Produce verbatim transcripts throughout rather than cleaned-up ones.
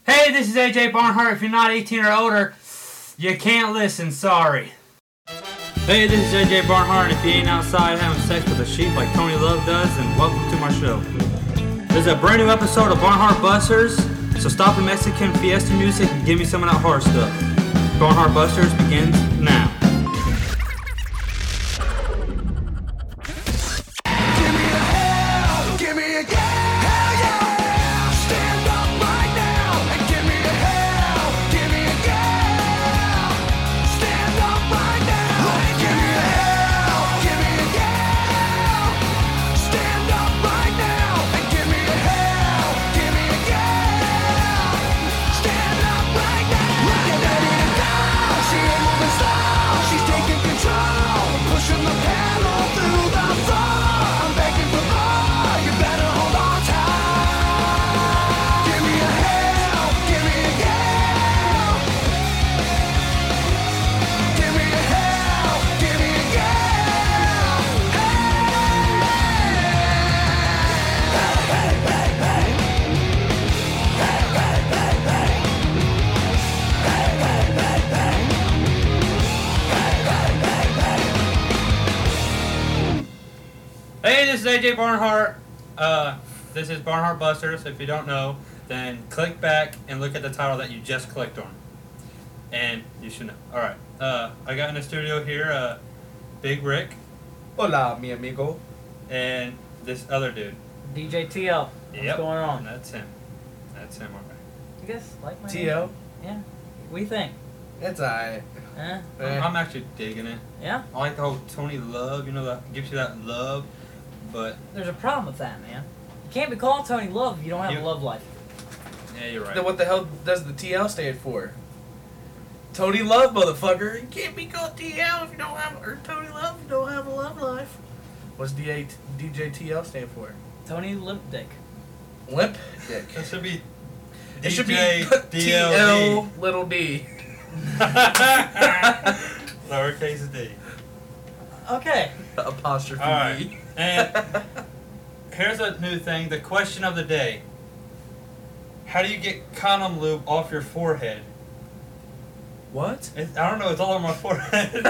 Hey, this is A J Barnhart. If you're not eighteen or older, you can't listen. Sorry. Hey, this is A J Barnhart. If you ain't outside having sex with a sheep like Tony Love does, then welcome to my show. This is a brand new episode of Barnhart Busters, so stop the Mexican fiesta music and give me some of that horror stuff. Barnhart Busters begins now. Hey, this is A J Barnhart. Uh, this is Barnhart Busters. If you don't know, then click back and look at the title that you just clicked on. And you should know. Alright. Uh, I got in the studio here, uh, Big Rick. Hola, mi amigo. And this other dude. D J T L. What's Yep. going on? And that's him. That's him, alright. You guys like my T L? name? Yeah. What do you think? It's alright. Eh? Eh. I'm actually digging it. Yeah? I like the whole Tony Love, you know, that gives you that love, but There's a problem with that, man. You can't be called Tony Love if you don't have You- a love life. yeah, you're right. Then what the hell does the T L stand for? Tony Love, motherfucker. You can't be called T L if you don't have, or Tony Love if you don't have a love life. What's D A D J T L stand for? Tony Limp Dick. Limp dick. That should be It should be D J T D L L little d. Lowercase d. Okay. Apostrophe All right. E. And here's a new thing. The question of the day. How do you get condom lube off your forehead? What? It, I don't know. It's all on my forehead.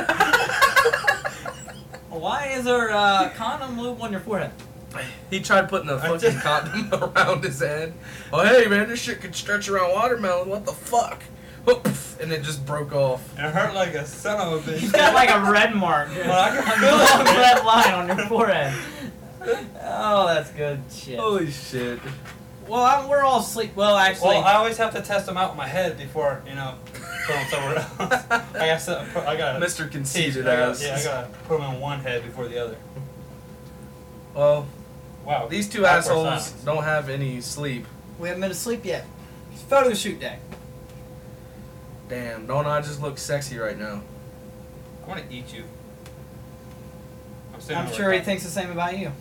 Why is there uh, condom lube on your forehead? He tried putting a I fucking just- condom around his head. Oh, hey, man, this shit could stretch around watermelon. What the fuck? Oops, and it just broke off. It hurt like a son of a bitch. You've got like a red mark. Well, I can a feel it, long man. red line on your forehead. Oh, that's good shit. Holy shit. Well, I'm, we're all asleep. Well, actually, Well, I always have to test them out with my head before, you know, put them somewhere else. I got to, I got Mister Conceited I gotta- ass. Yeah, I gotta put them in one head before the other. Well, Wow. these two Awkward assholes silence. don't have any sleep. we haven't been asleep yet. It's photo shoot day. Damn, don't I just look sexy right now? I want to eat you. I'm, sitting I'm over sure he top. thinks the same about you.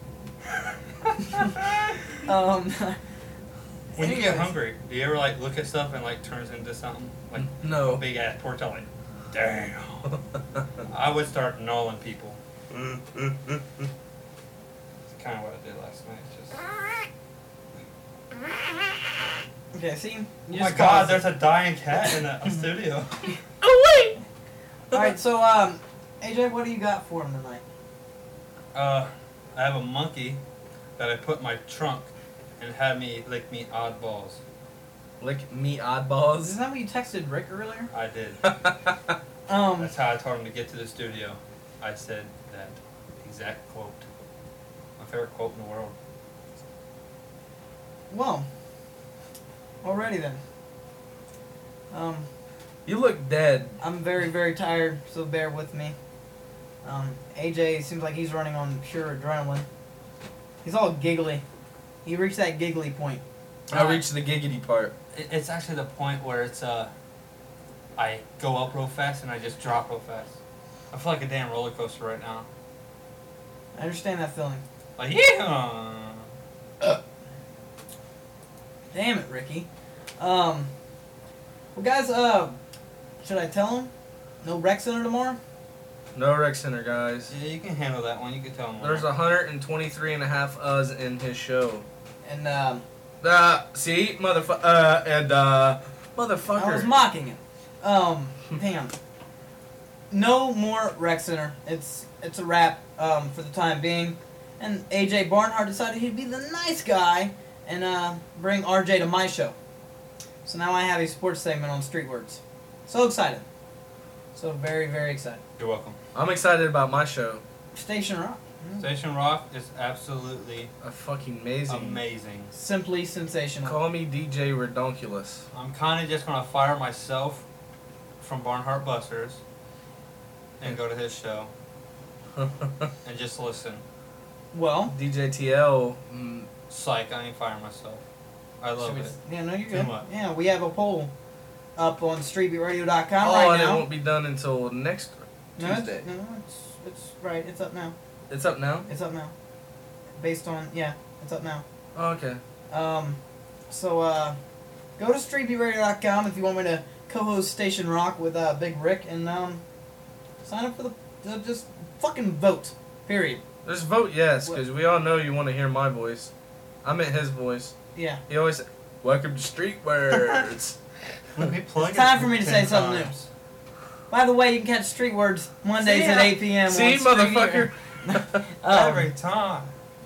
Um, When you get anyways. hungry, do you ever like look at stuff and like turns into something like a No. big ass pork chop? Like, damn. I would start gnawing people. It's kind of what I did last night. Just. Okay, see? You Oh my just God! caused There's it. a dying cat in the studio. Oh, wait! Alright, so, um, A J, what do you got for him tonight? Uh, I have a monkey that I put in my trunk and had me lick me oddballs. Lick me Isn't oddballs. that what you texted Rick earlier? I did. Um, That's how I told him to get to the studio. I said that exact quote. My favorite quote in the world. well, alrighty then. Um, You look dead. I'm very, very tired, so bear with me. Um, A J seems like he's running on pure adrenaline. He's all giggly. He reached that giggly point. I reached the giggity part. It- It's actually the point where it's uh, I go up real fast and I just drop real fast. I feel like a damn roller coaster right now. I understand that feeling. Like yeah. Damn it, Ricky. Um, well, guys, uh, should I tell him? No rec center tomorrow? No rec center, guys. Yeah, you can handle that one. You can tell him. There's one hundred twenty-three and a half uhs in his show. And, um, Uh, see, motherfucker, uh, and uh, motherfucker. I was mocking it. Um, damn. No more Rec Center. It's it's a wrap um, for the time being. And A J Barnhart decided he'd be the nice guy and uh, bring R J to my show. So now I have a sports segment on Street Words. So excited. So very, very excited. You're welcome. I'm excited about my show. Station Rock. Station Rock is absolutely A fucking amazing. amazing. Simply sensational. Call me D J Redonkulous. I'm kind of just going to fire myself from Barnhart Busters and go to his show and just listen. Well, D J T L. Mm, Psych, I ain't firing myself. I love should we- it. Yeah, no, you're Too good. much. Yeah, we have a poll up on street beat radio dot com oh, right and now. it won't be done until next no, it's, Tuesday. no, it's, it's right. It's up now. It's up now? It's up now. Based on, yeah, it's up now. Oh, okay. Um, so, uh, go to street beat radio dot com if you want me to co-host Station Rock with uh, Big Rick, and um, sign up for the, uh, just fucking vote. Period. Just vote yes, because we all know you want to hear my voice. I meant his voice. Yeah. He always said, welcome to Street Words. It's time for me to say something new. By the way, you can catch Street Words Mondays See, at uh, eight p.m. See, on Street motherfucker? Um, Every time.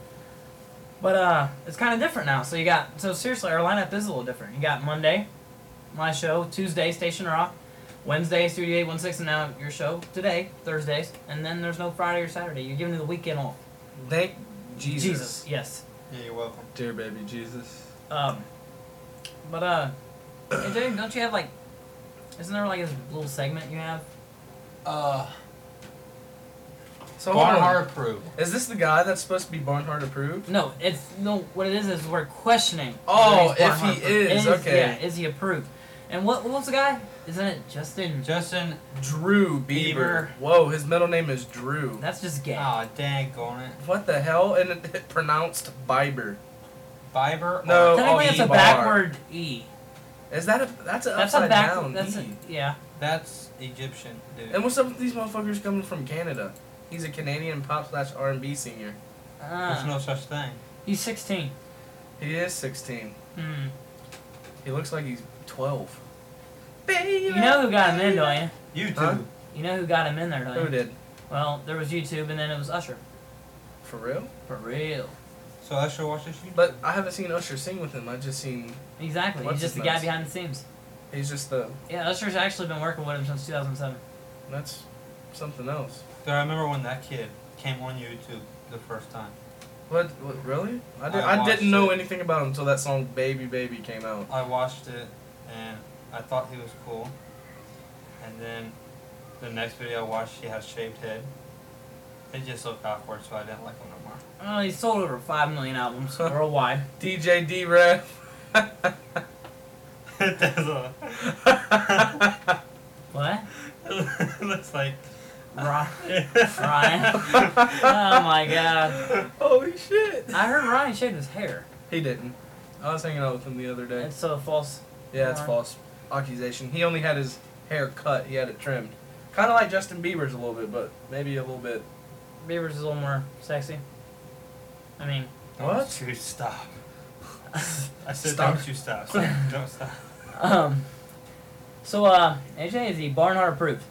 But uh, it's kind of different now. So you got so seriously, our lineup is a little different. You got Monday, my show. Tuesday, Station Rock. Wednesday, Studio eight one six, and now your show today, Thursdays, and then there's no Friday or Saturday. You're giving me the weekend off. Thank Jesus. Jesus, yes. Yeah, you're welcome. Dear baby Jesus. Um, but uh, A J, don't you have like? Isn't there like a little segment you have? Uh, So hold on. Barnhart approved. Is this the guy that's supposed to be Barnhart approved? No, it's no. What it is is we're questioning. Oh, whether he's if Barnhart he approved. is, okay. Yeah, is he approved? And what what was the guy? Isn't it Justin? Justin. Drew Bieber. Bieber. Whoa, his middle name is Drew. That's just gay. Aw, dang on it. What the hell? And it, it pronounced Bieber. Fiber? No. Technically, oh, it's a E-bar. backward E. Is that a that's an That's a upside back. down That's E? a, yeah. That's Egyptian, dude. And what's up with these motherfuckers coming from Canada? He's a Canadian pop slash R and B singer. There's Ah, no such thing. he's sixteen. He is sixteen. Hmm. He looks like he's twelve. You know who got him in, don't you? You Huh? too. You know who got him in there, don't you? Who did? Well, there was YouTube, and then it was Usher. For real? For real. So I should watch this YouTube? But I haven't seen Usher sing with him. I just seen Exactly. What's he's just his the guy nuts? behind the scenes. he's just the Yeah, Usher's actually been working with him since two thousand seven. that's something else. Dude, I remember when that kid came on YouTube the first time. What? what really? I, did, I I, didn't watched know it. anything about him until that song "Baby Baby" came out. I watched it and I thought he was cool. And then the next video I watched, he had a shaved head. It just looked awkward, so I didn't like him no more. Well, he's sold over five million albums worldwide. D J D-Ref. It does look. What? It looks like. Ryan. Ryan. Oh my god. Holy shit! I heard Ryan shaved his hair. He didn't. I was hanging out with him the other day. It's so false. Yeah, it's Ryan. false accusation. He only had his hair cut. He had it trimmed. Kind of like Justin Bieber's a little bit, but maybe a little bit. Bieber's is a little more sexy. I mean, What? Don't you stop. I said Stop. don't you stop. So don't stop. um. So, uh, A J, is he Barnhart approved?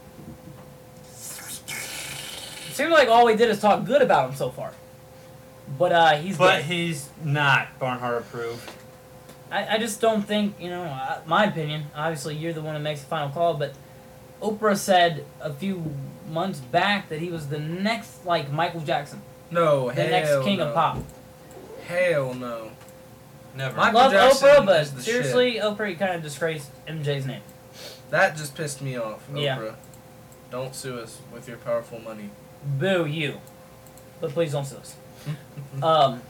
It seems like all we did is talk good about him so far. But uh, he's But gay. he's not Barnhart approved. I, I just don't think, you know, uh, my opinion, obviously you're the one who makes the final call, but Oprah said a few months back that he was the next, like, Michael Jackson. No, The hell next king no. of pop. Hell no. Never. Michael Love Jackson Oprah, but is the seriously, Oprah kind of disgraced M J's name. That just pissed me off, Oprah. Yeah. Don't sue us with your powerful money. Boo you. But please don't sue us. Um.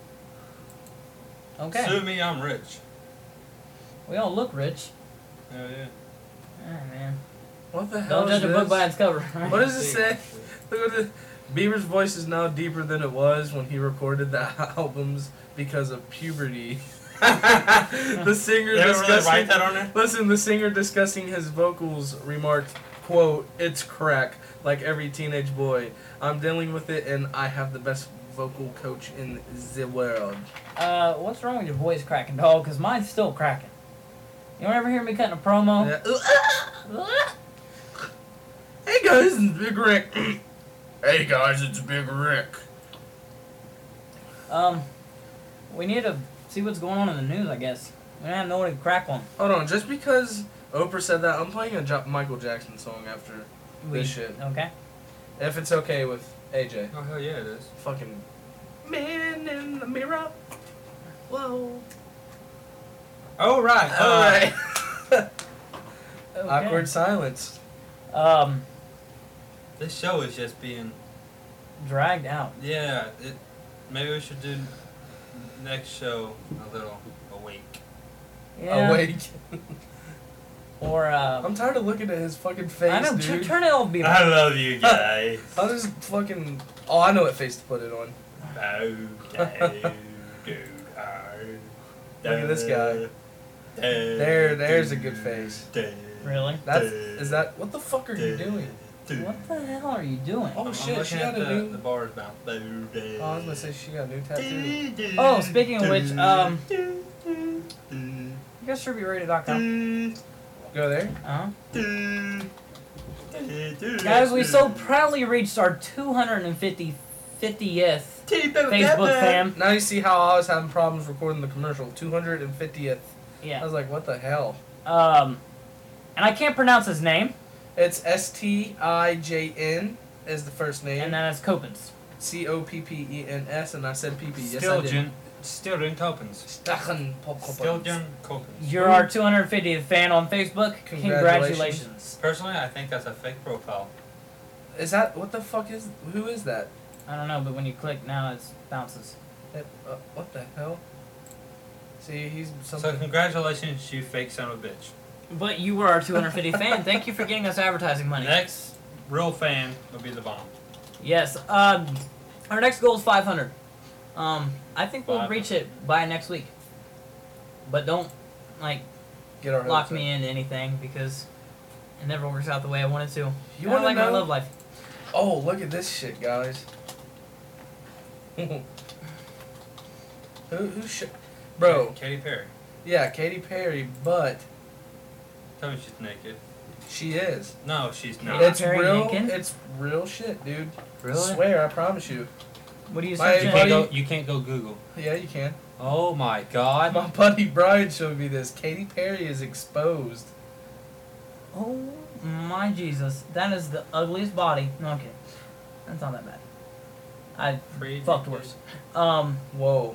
Okay. Sue me, I'm rich. We all look rich. Oh, yeah. Oh, man. What the hell Don't is judge a book this? by its cover. What does it say? Look at the Bieber's voice is now deeper than it was when he recorded the albums because of puberty. The singer They don't really discussing write that on there? Listen, the singer discussing his vocals remarked, quote, "It's crack, like every teenage boy. I'm dealing with it and I have the best vocal coach in the world. Uh, what's wrong with your voice cracking, dog? Because mine's still cracking. You don't ever hear me cutting a promo? Yeah. Hey guys, it's Big Rick. Hey guys, it's Big Rick. Um, we need to see what's going on in the news, I guess. We don't have nobody to crack on. Hold on, just because Oprah said that, I'm playing a jo- Michael Jackson song after We, this shit. Okay. If it's okay with A J. Oh hell yeah, it is. Fucking man in the mirror. Whoa. All right. Uh, Alright. Okay. Awkward silence. Um, This show is just being. dragged out. Yeah. It. Maybe we should do next show a little awake. Yeah. Awake. Or, uh, I'm tired of looking at his fucking face, I know, dude. t- turn it off, Beaver. I love you guys. I'll just fucking... Oh, I know what face to put it on. Okay. Look at this guy. There, there's a good face. Really? That's... Is that... What the fuck are you doing? What the hell are you doing? Oh I'm shit, looking she at got a the, new... the bars bounce. Oh, I was gonna say she got a new tattoo. Oh, speaking of which, um, you guys should be ready dot com. Go there. Uh-huh. Guys, we so proudly reached our two hundred fiftieth Facebook fam. Now you see how I was having problems recording the commercial. two hundred fiftieth. I Yeah. was like, what the hell? Um, and I can't pronounce his name, It's S T I J N is the first name. and then it's Copens. C O P P E N S, and I said P P. Yes, I Still did. Jun. Still Jun Copens. Stachen Pop Still Jun Copens. You're our two hundred fiftieth fan on Facebook. Congratulations. Congratulations. Personally, I think that's a fake profile. Is that what the fuck is? Who is that? I don't know, but when you click now, it bounces. It, uh, what the hell? See, he's So something. congratulations, you fake son of a bitch. But you were our two hundred fiftieth fan. Thank you for getting us advertising money. Next real fan will be the bomb. Yes. Um, our next goal is five hundred. Um, I think we'll five hundred. reach it by next week. But don't like Get our lock hopes me up. into anything because it never works out the way I want it to. You Kinda want like to my know? love life. Oh, look at this shit, guys. who who sh- Bro, Katy Perry. yeah, Katy Perry, but Tell me she's naked. she is. No, she's not. Katy It's Perry real. naked? It's real shit, dude. Really? I swear, I promise you. What do you My search? You in? can't, buddy- go, you can't go Google. Yeah, you can. Oh my god. My buddy Brian showed me this. Katy Perry is exposed. Oh my Jesus, that is the ugliest body. No, I'm kidding. That's not that bad. I Free fucked naked. worse. Um. Whoa.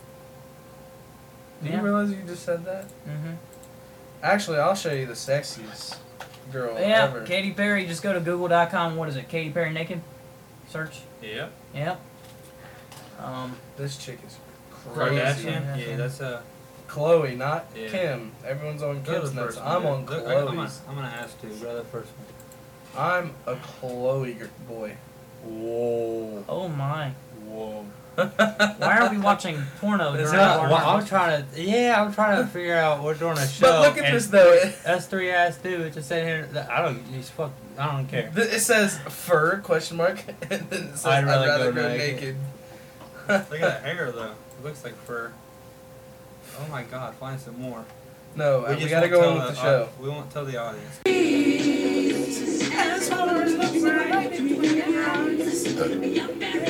Do Yeah. you realize you just said that? Mhm. Actually, I'll show you the sexiest girl Yeah, ever. Katy Perry. Just go to google dot com. What is it? Katy Perry naked. Search. Yep. Yep. Um. This chick is crazy. Kardashian? Kardashian. Yeah, that's a. Chloe, not Yeah. Kim. Everyone's on Go to Kim's the nuts. first one. I'm on Look, I- I'm gonna, Chloe's. I'm gonna ask to. Go to the first one. I'm a Chloe gr- boy. Whoa. Oh my. Whoa. Why are we watching porno Is during that- our Well, I'm trying to. Yeah, I'm trying to figure out. We're doing a show. But look at and this though. Us three ass dudes just sitting here. I don't. He's fuck. I don't care. Th- It says fur question mark and then it says I'd I'd rather rather, go go, naked." naked. Look at that hair though. It looks like fur. Oh my god, find some more. No, we, just gotta won't go tell on with the uh, show. we won't tell the audience. As far as looking right between your eyes.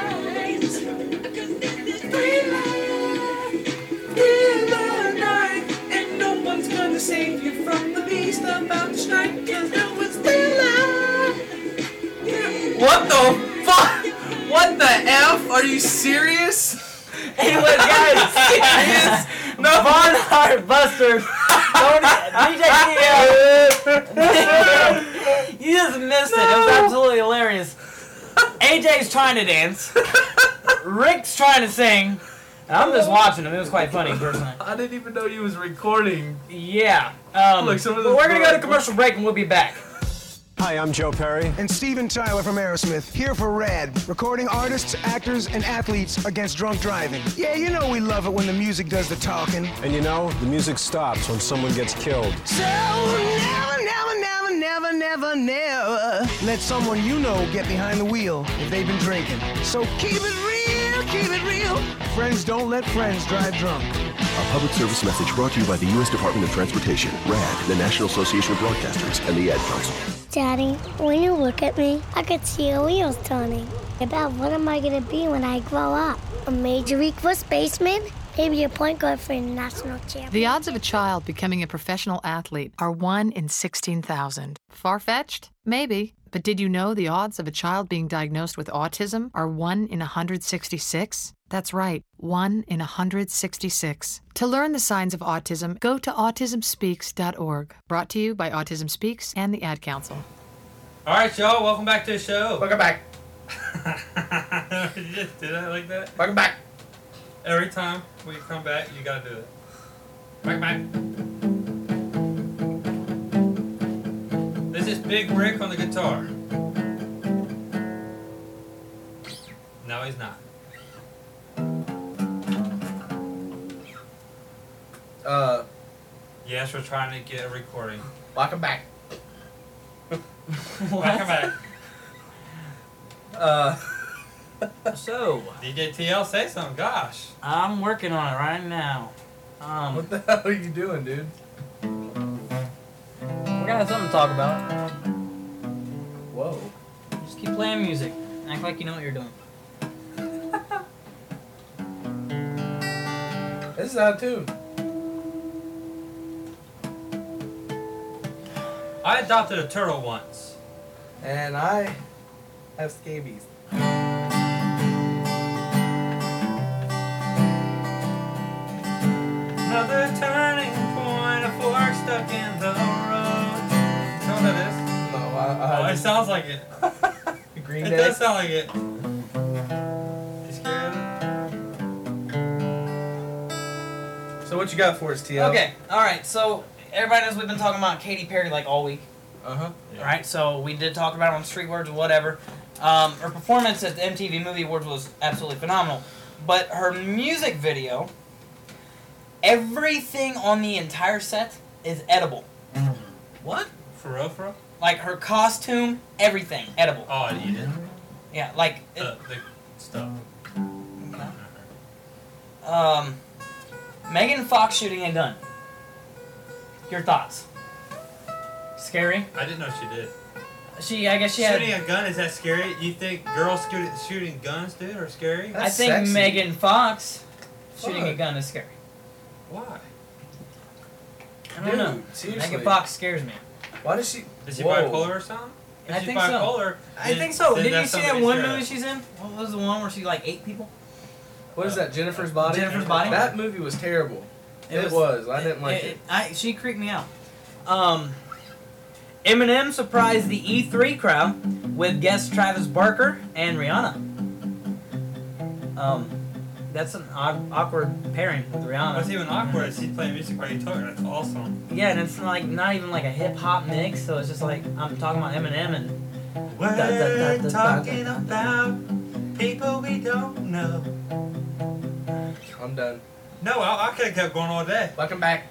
And no one's gonna save you from the beast about to strike, 'cause no one's still. What the fuck? What the F? Are you serious? Anyway, guys, Serious? No. Barnhart Busters. D J T L. You just missed it. It was absolutely hilarious. A J's trying to dance. Rick's trying to sing. And I'm just watching him. It was quite funny, personally. I didn't even know you was recording. Yeah. Um, Look, some of but those we're gonna go to girls- commercial break and we'll be back. Hi, I'm Joe Perry. And Steven Tyler from Aerosmith, here for RAD, recording artists, actors, and athletes against drunk driving. Yeah, you know we love it when the music does the talking. And you know, the music stops when someone gets killed. So never, never, never, never, never, never let someone you know get behind the wheel if they've been drinking. So keep it real. keep it real. Friends don't let friends drive drunk. A public service message brought to you by the U S Department of Transportation, R A D, the National Association of Broadcasters, and the Ad Council. Daddy, when you look at me, I could see your wheels turning. About what am I going to be when I grow up? A Major League First baseman? Maybe a point guard for a national champion. The odds of a child becoming a professional athlete are one in sixteen thousand. Far-fetched? Maybe. But did you know the odds of a child being diagnosed with autism are one in one hundred sixty-six? That's right, one in one hundred sixty-six. To learn the signs of autism, go to autism speaks dot org. Brought to you by Autism Speaks and the Ad Council. All right, y'all, welcome back to the show. Welcome back. Did you just do that like that? Welcome back. Every time we come back, you gotta do it. Back, back. This is Big Rick on the guitar. No, he's not. Uh, Yes, we're trying to get a recording. welcome back. Welcome back. Uh, So, D J T L, say something. Gosh. I'm working on it right now. Um, what the hell are you doing, dude? we're gonna have something to talk about. Whoa. Just keep playing music. Act like you know what you're doing. This is out of tune. I adopted a turtle once. And I have scabies. Another turning point, a fork stuck in the road. You know what that is? No, I, I Oh, it sounds like it. Green It Day. does sound like it. You scared of it? So what you got for us, T L? Okay, alright, so everybody knows we've been talking about Katy Perry like all week. Uh-huh. Yeah. Right, so we did talk about it on Street Words or whatever. Um, her performance at the M T V Movie Awards was absolutely phenomenal. But her music video, everything on the entire set is edible. What? For real, for real? Like her costume, everything, edible. Oh, I'd eat it. Yeah, like, it, Uh, the stuff. um, Megan Fox shooting a gun. Your thoughts? Scary? I didn't know she did. She, I guess she had... Shooting a gun, is that scary? You think girls shooting, shooting guns, dude, are scary? I That's think sexy. Megan Fox shooting a Fuck. gun is scary. Why? I don't Dude, know. seriously. Megan Fox scares me. Why does she... Is she Whoa. bipolar or something? If I she's think so. bipolar, I then- think so. then Didn't you that's see something that to one be movie scared she's in? What was the one where she like ate people? What is that, Jennifer's Body? Jennifer's Body? That movie was terrible. It, was- was. I didn't like it. I, she creeped me out. Um, Eminem surprised the E three crowd with guests Travis Barker and Rihanna. Um, that's an odd, awkward pairing with of. Rihanna. What's even awkward is she's playing music while you talking. That's awesome. Yeah, and it's like not even like a hip hop mix, so it's just like I'm talking about Eminem and We're Da, da, da, da, da, talking da, da, about people we don't know. I'm done. No, I, I could have kept going all day. Welcome back.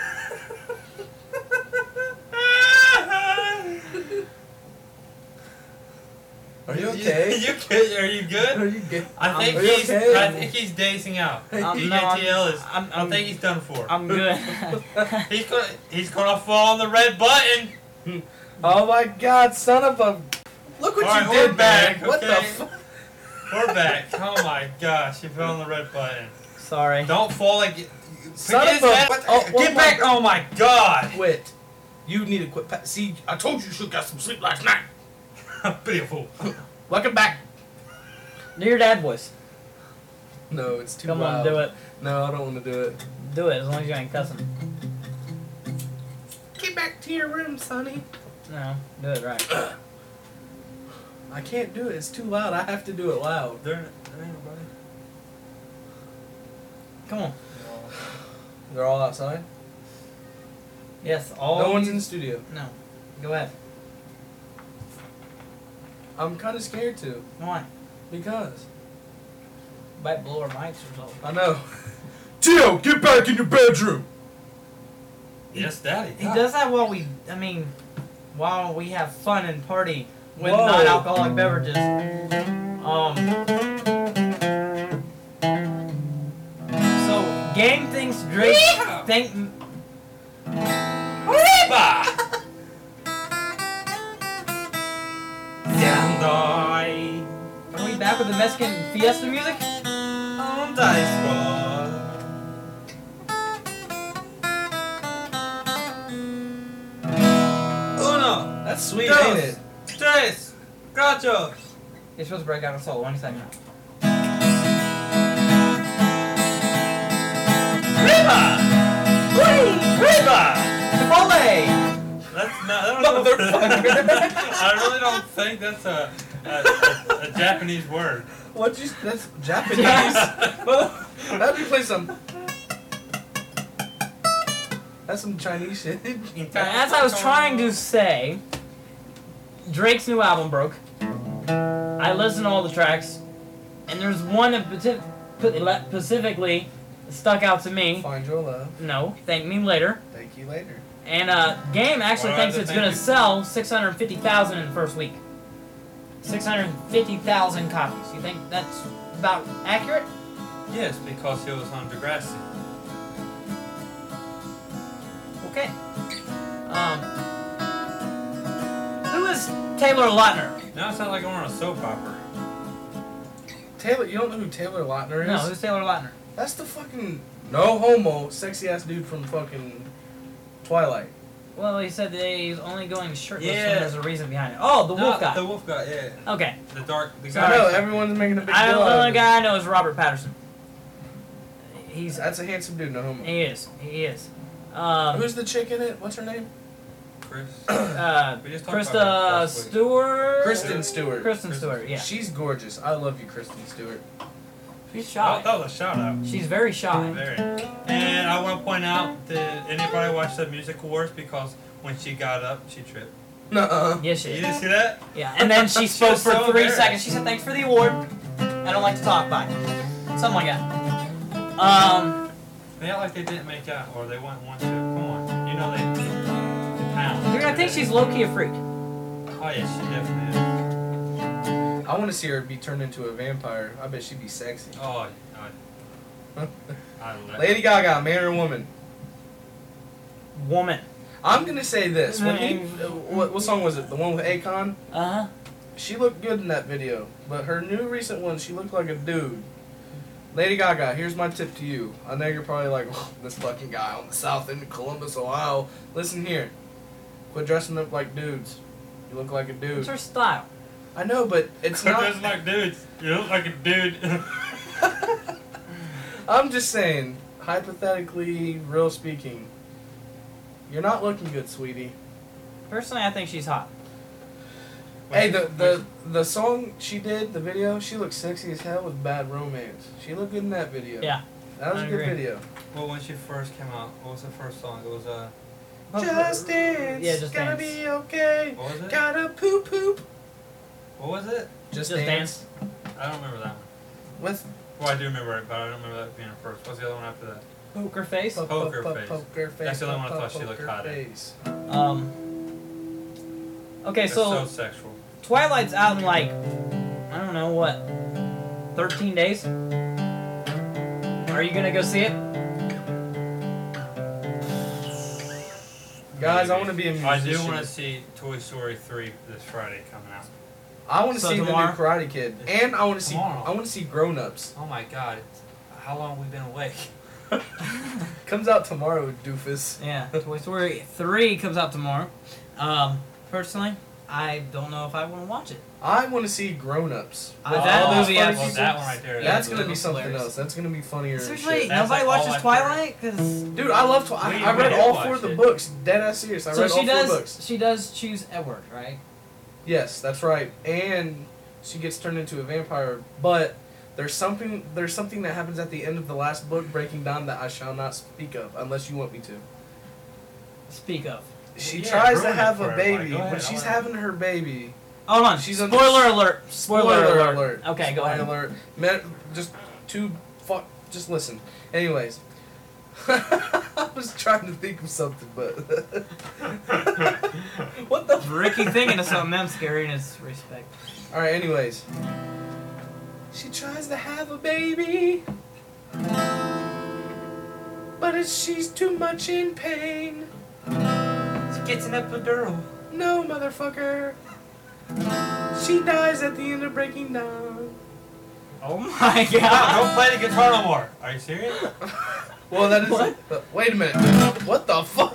Are you okay? you good? Are you good? Are you good? I think Are you he's. okay? I think he's dazing out. Um, D J no, I'm- T L is. I'm- I I'm- think he's done for. I'm good. he's gonna. He's gonna fall on the red button. Oh my god, son of a... Look what All you right, did, we're back, man. What the okay? fuck? We're back. Oh my gosh, you fell on the red button. Sorry. Don't fall like. Son Forget of a- that. what- oh, Get what- back! Oh my god! Quit. You need to quit. Pa- See, I told you you should got some sleep last night. Pitiful. Welcome back. Do your dad voice. No, it's too Come loud. on, do it. No, I don't want to do it. Do it as long as you ain't cussing. Get back to your room, Sonny. No, do it right. I can't do it. It's too loud. I have to do it loud. There, there ain't nobody. Come on. They're all outside? Yes, all. No one's in the studio. No. Go ahead. I'm kind of scared to. Why? Because. Might blow our mics or something. I know. Tio, get back in your bedroom! Yes, Daddy. He does that while we, I mean, while we have fun and party with Whoa. non-alcoholic beverages. Um, Drake, thank. Reba! Sandai. Are we back with the Mexican fiesta music? On dice ball. Uno. That's sweet, Dos. ain't it? Tres. Cuatro. You're supposed to break out a solo. One second. Reba! Reba! Chipotle! That's not. I, don't know. I really don't think that's a, a, a, a Japanese word. What you? That's Japanese. Well, that'd be play some. That's some Chinese shit. As I was trying to say, Drake's new album broke. I listened to all the tracks, and there's one that pati- pa- specifically stuck out to me. Find your love. No, thank me later. Thank you later. And uh, Game actually Why do I thinks have it's to gonna thank you? sell six hundred fifty thousand in the first week. six hundred fifty thousand copies. You think that's about accurate? Yes, because he was on Degrassi. Okay. Um, who is Taylor Lautner? Now it sounds like I'm on a soap opera. Taylor, you don't know who Taylor Lautner is? No, who's Taylor Lautner? That's the fucking no homo, sexy ass dude from fucking Twilight. Well, he said that he's only going shirtless Yeah. and there's a reason behind it. Oh, the wolf guy. The wolf guy, yeah. Okay. The dark, the I guy. know everyone's making a big I, deal the out only of it. guy I know is Robert Patterson. He's That's a handsome dude, no homo. he is he is. Um, Who's the chick in it? What's her name? Chris. uh, We just talked about that Krista last week. Stewart. Kristen Stewart. Kristen Stewart. Yeah. She's gorgeous. I love you, Kristen Stewart. She's Oh, shy. that was a shout out. She's very shy. Very. And I want to point out that anybody watch the Music Awards because when she got up, she tripped. Nuh-uh. Yes, she You is. didn't see that? Yeah, and then she spoke was for so three embarrassed. seconds. She said, "Thanks for the award. I don't like to talk about it." Something like that. Um, They act like they didn't make out or they wouldn't want to. Come on. You know they, they pound. dude, I think she's low key a freak. Oh, yeah, she definitely is. I want to see her be turned into a vampire. I bet she'd be sexy. Oh, I, I love Lady Gaga, man or woman? Woman. I'm gonna say this. When he, uh, what, what song was it? The one with Akon? Uh huh. She looked good in that video, but her new recent one, she looked like a dude. Lady Gaga, here's my tip to you. I know you're probably like, oh, this fucking guy on the south end of Columbus, Ohio. Listen here. Quit dressing up like dudes. You look like a dude. What's her style? I know, but it's Quit not. dressing like dudes. You look like a dude. I'm just saying, hypothetically, real speaking, you're not looking good, sweetie. Personally, I think she's hot. Hey, the, the the song she did, the video, she looked sexy as hell with Bad Romance. She looked good in that video. Yeah. That was I a good agree. video. Well, when she first came out, what was the first song? It was, uh, Just dance. Yeah, Just Gonna Dance. be okay. what was it? Gotta poop poop. What was it? Just, Just dance. Dance. I don't remember that one. With Well, I do remember it, but I don't remember that being her first. What's the other one after that? Poker face. po- Poker po- face. Poker face. That's the only one I po- thought she looked poker hot in. face. Um. Okay, It's so so sexual. Twilight's out in like, I don't know what, thirteen days? Are you gonna go see it? Guys, I want to be a musician. I do want to see Toy Story three this Friday coming out. I want to So see tomorrow? the new Karate Kid, and I want to see. Tomorrow. I want to see Grown Ups. Oh my god. It's, how long have we been awake? Comes out tomorrow, doofus. Yeah, Toy Story three comes out tomorrow. Um, personally, I don't know if I want to watch it. I want to see Grown Ups. Uh, that all those movie, funny I- Well, people. that one right there. That's is gonna be looks something hilarious. else. That's gonna be funnier. and Seriously, shit. That's nobody like all watches I've Twilight? Cause Dude, I love. Twi- I, We I read already all watched four of the it. books. Dead ass serious. I so read she all four does. books. She does choose Edward, right? Yes, that's right. And she gets turned into a vampire. But there's something. There's something that happens at the end of the last book, breaking down that I shall not speak of, unless you want me to. Speak of. She Yeah, tries to ruin it have for a everybody. baby. Go ahead, When I she's wanna- having her baby. Hold on. She's on- Spoiler alert. Spoiler, alert. Okay, go Spoiler ahead. alert. Man, just two. Fuck. Just listen. Anyways. I was trying to think of something, but what the? Ricky thinking of something. I'm scary in his respect. All right. Anyways, she tries to have a baby. but it's, she's too much in pain. She gets an epidural. No, motherfucker. She dies at the end of Breaking Dawn. Oh my god. Don't play the guitar no more. Are you serious? Well, that is. What? Uh, wait a minute. What the fuck?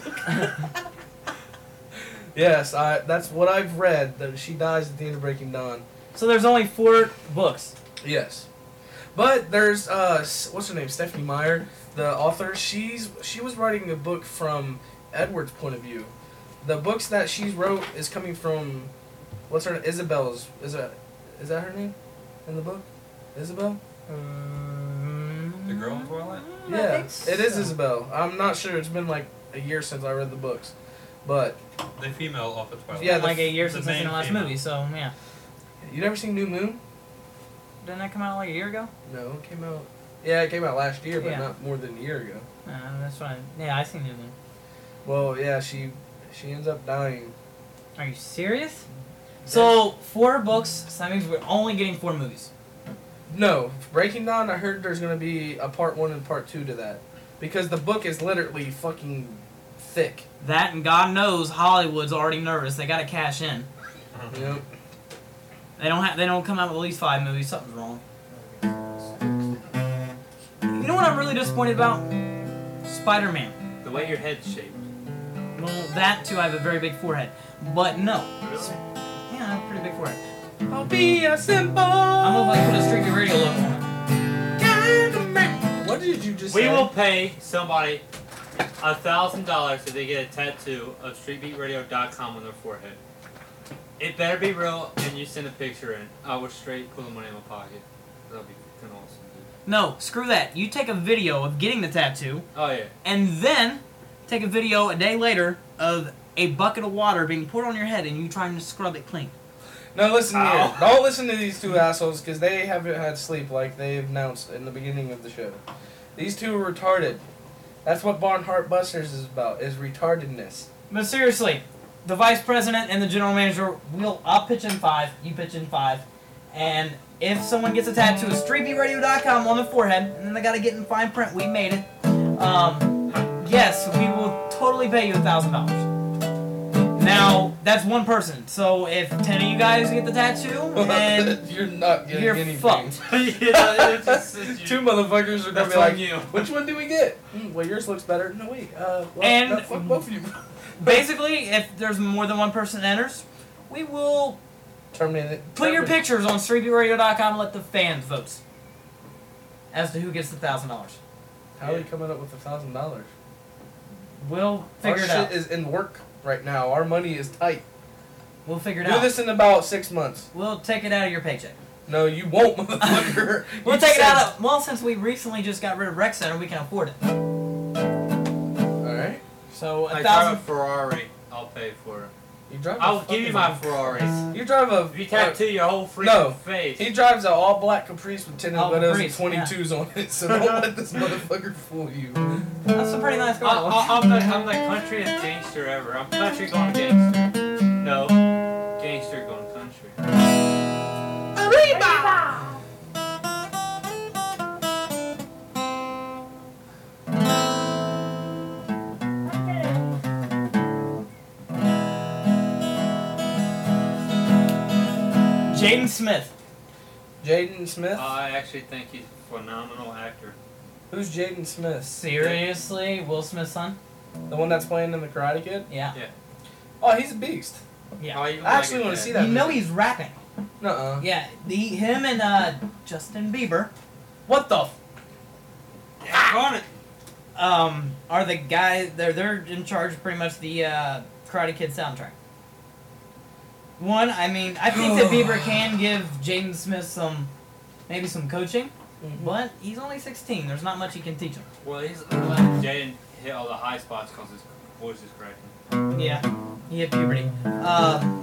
Yes, I. That's what I've read. That she dies at the end of Breaking Dawn. So there's only four books. Yes, but there's uh, s- what's her name? Stephanie Meyer, the author. She's she was writing a book from Edward's point of view. The books that she wrote is coming from, what's her Isabel's. Is that is that her name, in the book? Isabel. The girl in Twilight? Yeah, think it is so. Isabel. I'm not sure. It's been like a year since I read the books, but The female off of Twilight. Yeah, Been the like a year the since I've seen main the last female. movie, so yeah. you never seen New Moon? Didn't that come out like a year ago? No, it came out. Yeah, it came out last year, but Yeah. not more than a year ago. Uh, that's fine. Yeah, I seen New Moon. Well, yeah, she she ends up dying. Are you serious? So four books. So that means we're only getting four movies. No, Breaking Dawn. I heard there's gonna be a part one and part two to that, because the book is literally fucking thick. That and God knows Hollywood's already nervous. They gotta cash in. Yep. They don't have. They don't come out with at least five movies. Something's wrong. You know what I'm really disappointed about? Spider-Man. The way your head's shaped. Well, that too. I have a very big forehead, but no. Really? Yeah, I have a pretty big forehead. I'll be a simple. I'm gonna like put a Streaky Radio logo on it. kind of man. What did you just We say? will pay somebody a thousand dollars if they get a tattoo of street beat radio dot com on their forehead. It better be real, and you send a picture in. I will straight put the money in my pocket. That'll be fucking awesome, dude. No, screw that. You take a video of getting the tattoo, Oh yeah. and then take a video a day later of a bucket of water being poured on your head and you trying to scrub it clean. No, listen Ow. here. Don't listen to these two assholes, because they haven't had sleep like they announced in the beginning of the show. These two are retarded. That's what Barnhart Busters is about, is retardedness. But seriously, the vice president and the general manager, we'll, I'll pitch in five, you pitch in five, and if someone gets a tattoo of street beat radio dot com on their forehead, and then they gotta get in fine print, we made it, um, yes, we will totally pay you a thousand dollars. Now, that's one person, so if ten of you guys get the tattoo, then You're not getting you're anything. fucked. Yeah, it's just- it's you. Two motherfuckers are gonna That's be like, on you. which one do we get? Mm, well, yours looks better. No, wait. Uh, well, And- no, fuck both of you. Basically, if there's more than one person that enters, we will Terminate it. put your Terminate. pictures on street beat radio dot com and let the fans vote as to who gets the thousand dollars. How are you coming up with a thousand dollars? We'll figure Our it shit out. is in work right now. Our money is tight. We'll figure it Do out. this in about six months. We'll take it out of your paycheck. No, you won't, motherfucker. We'll You take it said- out of. Well, since we recently just got rid of Rec Center, we can afford it. All right. So a I drive a thousand. Ferrari. I'll pay for it. You drive. a I'll give you my fucking- Ferrari. You drive a. If you tattoo your whole freaking No. face. He drives an all black Caprice with tinted Oh, windows and Caprice, twenty-twos on it, so don't let this motherfucker fool you. That's a pretty nice I, car. I, I'm the I'm the countryest gangster ever. I'm country going gangster. No, gangster going country. Jaden Smith. Jaden Smith. I actually think he's a phenomenal actor. Who's Jaden Smith? Seriously, Will Smith's son. The one that's playing in the Karate Kid? Yeah. Yeah. Oh, he's a beast. Yeah. Oh, you I actually like want it, to see yeah. that. You know he's rapping. Nuh-uh. Yeah. The him and uh, Justin Bieber. What the? F- Yeah, on it. Um, are the guys they're they're in charge of pretty much the uh, Karate Kid soundtrack. One, I mean, I think that Bieber can give Jaden Smith some, maybe some coaching, Mhm. but he's only sixteen. There's not much he can teach him. Well, he's letting Jaden hit all the high spots because his voice is cracking. Yeah, he hit puberty. Uh,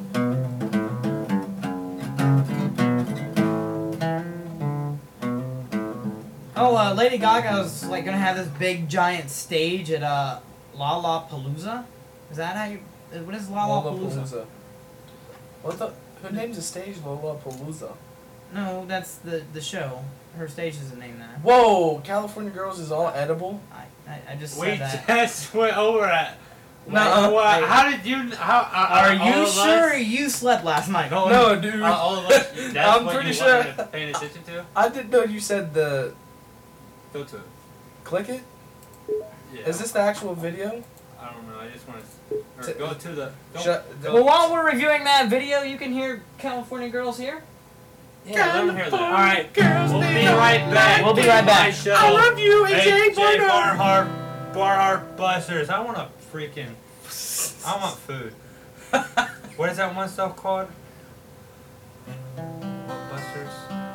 oh, uh, Lady Gaga's like gonna have this big giant stage at uh, Lollapalooza. Is that how you? What is Lollapalooza? Lollapalooza. What the? Who names the stage Lollapalooza? No, that's the the show. Her stage isn't named that. Whoa! California Girls is all edible. I, I, I just We said that. just went over it. No, Like, what? I- How did you? How uh, Are all you of sure us- you slept last night? Go no, on. dude. Uh, all of us. That's I'm what pretty you sure. wasn't paying attention to. I didn't know you said the Go to it. click it. Yeah. Is this the actual video? I don't know. I just want to. Or T- go to the. Go, Shut- go, Well, while we're reviewing that video, you can hear California Girls here. yeah, let me hear that. All California right. girls, We'll they be are right back. We'll be to right back. my show. I love you, A J A J Barnhart. Barnhart. Barnhart Busters. I want a freaking. I want food. What is that one stuff called? Busters.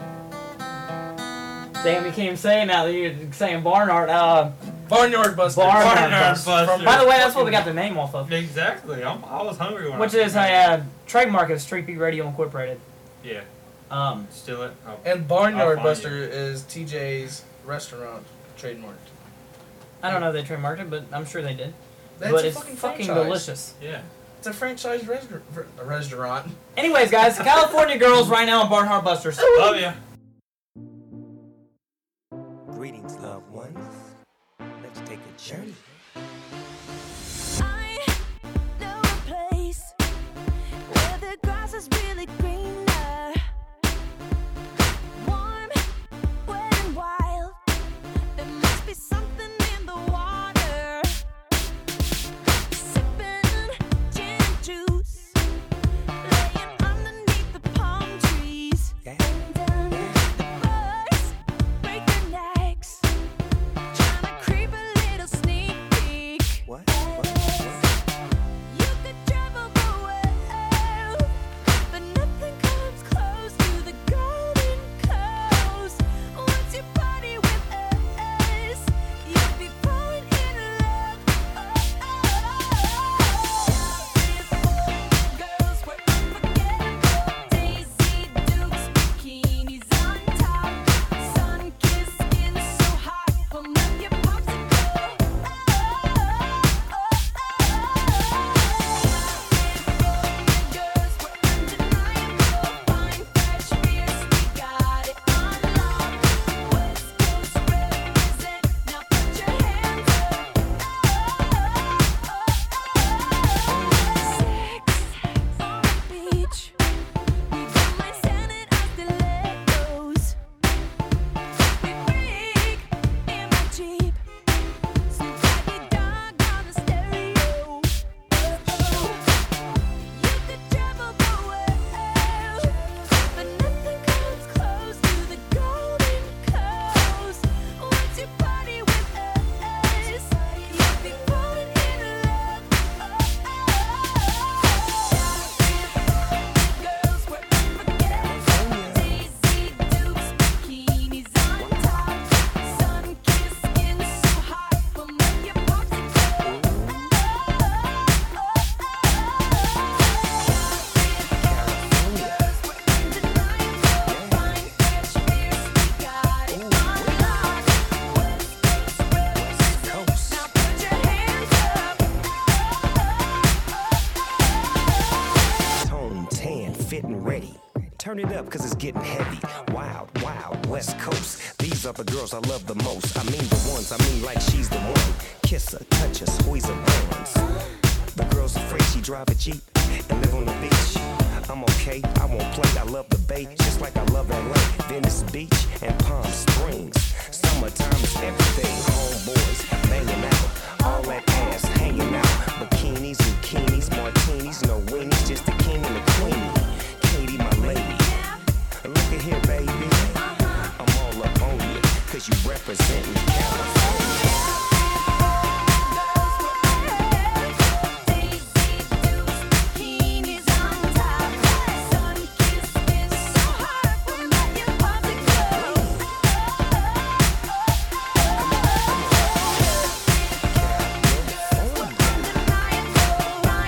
Damn, you can't even say it now that you're saying Barnhart. Uh, Barnyard Busters. Barnyard Barnyard Busters. Busters. by the way, that's what we got the name off of. Exactly. I'm, I was hungry when Which I is a uh, trademark of Street Beat Radio Incorporated. Yeah. Um, Steal it. Oh. And Barnyard I'll find Buster you. is T J's restaurant trademarked. I don't know if they trademarked it, but I'm sure they did. That's but a it's fucking, fucking franchise. delicious. Yeah. It's a franchise restaur- r- restaurant. Anyways, guys, California Girls right now on Barnhart Busters. Love ya. Greetings, loved ones. Let's take a journey. I know a place where the grass is really greener, warm, wet and wild. There must be something in the water. Sipping gin and juice, laying underneath the palm trees. Yeah. And um, the birds break their necks, trying to creep a little sneak peek. What? What? What? You could travel the world, but nothing comes close to the Golden Coast. Once you party with us, you'll be falling in love. Girls were unforgettable. Daisy Dukes, bikinis on top, sun-kissed skin so hot, will melt your popsicle. Girls were undeniable, fine, fresh beers, we got it on lock. West Coast represent, now put your hands up. Sex on the beach, we don't mind standing as stilettos. We freak in my Jeep, Snoop Doggy Dogg on the stereo. You could travel the world, but nothing comes close to the Golden Coast. Once you party with us, you'll be falling in love. Girls were unforgettable. Daisy Dukes, bikinis on top, sun-kissed skin so hot, will melt your popsicle. Tone tan, fit and ready. Turn it up, cause it's getting heavy. Wild, wild, West Coast. These are the girls I love the most. I mean the ones, I mean like she's the one. Kiss her, touch her, squeeze her buns. The girl's afraid she drive a Jeep and live on the beach. I'm okay, I won't play, I love the bay, just like I love L A, Venice Beach, and Palm Springs. Summertime is everything, homeboys banging out, all that ass hanging out. Bikinis, zucchinis, martinis, no weenies, just the king and the queenie. Katie, my lady, look at here, baby, I'm all up on you, cause you representin' California. California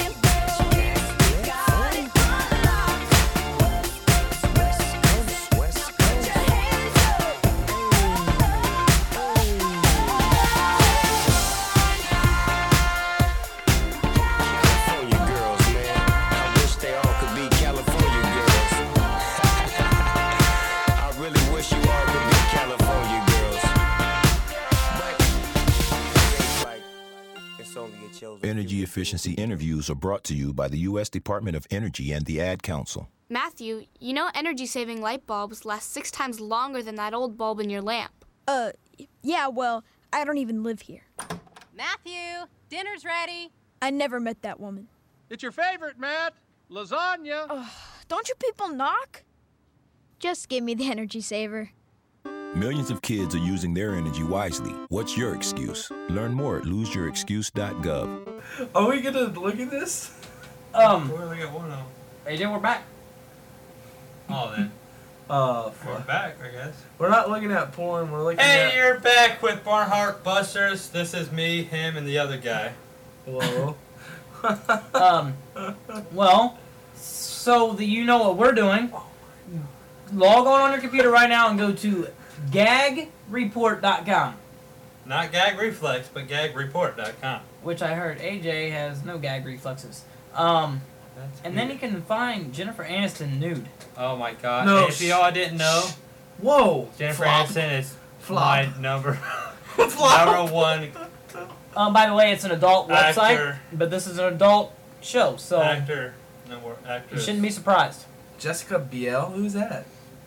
efficiency interviews are brought to you by the U S Department of Energy and the Ad Council. Matthew, you know energy-saving light bulbs last six times longer than that old bulb in your lamp. Uh, yeah, well, I don't even live here. Matthew, dinner's ready. I never met that woman. It's your favorite, Matt. Lasagna. Ugh, don't you people knock? Just give me the energy saver. Millions of kids are using their energy wisely. What's your excuse? Learn more at lose your excuse dot gov. Are we gonna look at this? Um, We only got one of them. A J, we're back. Oh, then. Oh, We're fuck. back, I guess. We're not looking at porn. We're looking Hey, at. you're back with Barnhart Busters. This is me, him, and the other guy. Whoa. Um, well, so that you know what we're doing, log on on your computer right now and go to gag report dot com. Not Gag Reflex, but gag report dot com. Which I heard A J has no gag reflexes. Um, That's and then you weird. can find Jennifer Aniston nude. Oh my god. No, And if y'all didn't know, Whoa. Jennifer Flop. Aniston is Flop. my number, Flop. number one Um, by the way, it's an adult website, Actor. but this is an adult show, so actor. No more you actress. shouldn't be surprised. Jessica Biel? Who's that?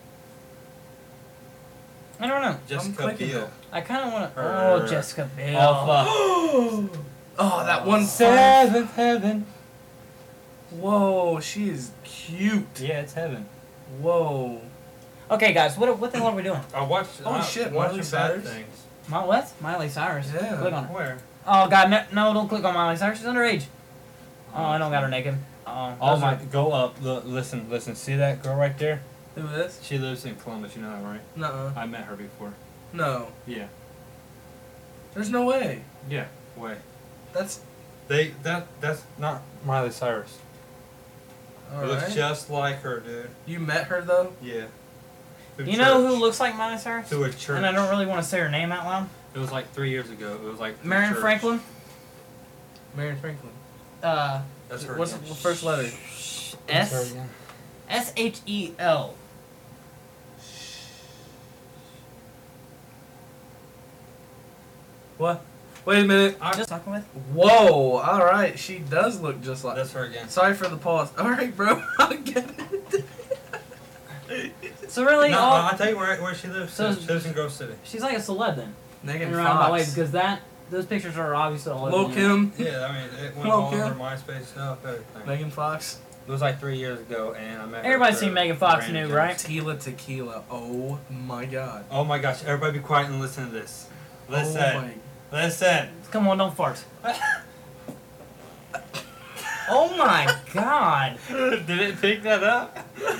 I don't know. Jessica clicking Biel. it. I kind of want to. Her- Oh, Jessica Biel. Oh, fuck. Oh, that one. Seventh heaven. Whoa, she is cute. Yeah, it's heaven. Whoa. Okay, guys, what what the hell are we doing? I watched. Holy I shit, watched Miley some bad Cyrus? things. My what? Miley Cyrus. Yeah. Click on her. Where? Oh God, no, no, don't click on Miley Cyrus. She's underage. Oh, I don't got her naked. Oh, Oh those my! are- Go up. Look, listen, listen. See that girl right there? Who is? She lives in Columbus. You know that, right? Nuh-uh. I met her before. No. Yeah. There's no way. Yeah. Way. That's. They that that's not Miley Cyrus. All It looks right. just like her, dude. You met her though? Yeah. Through You know church. who looks like Miley Cyrus? Through a church. And I don't really want to say her name out loud. It was like three years ago. It was like through Marion church. Franklin. Marion Franklin. Uh, That's her. What's again. the first letter? That's her S again. S H E L. What? Wait a minute. I'm just talking with. Whoa. All right. She does look just like. That's her again. Sorry for the pause. All right, bro. I get it. So really, No, all, I'll tell you where where she lives. So- she lives in Grove City. she's like a celeb then. Megan in a roundabout way, Fox. because that those pictures are obviously all over Lil the Kim. Yeah, I mean it went Hello, all Kim. over MySpace stuff, everything. Megan Fox. It was like three years ago, and I met. her Everybody's through seen Megan Fox Brandon new, Jones. right? Tila Tequila. Oh my God. Oh my gosh! Everybody, be quiet and listen to this. Listen, Oh my. listen. Come on, don't fart. Oh my God! Did it pick that up?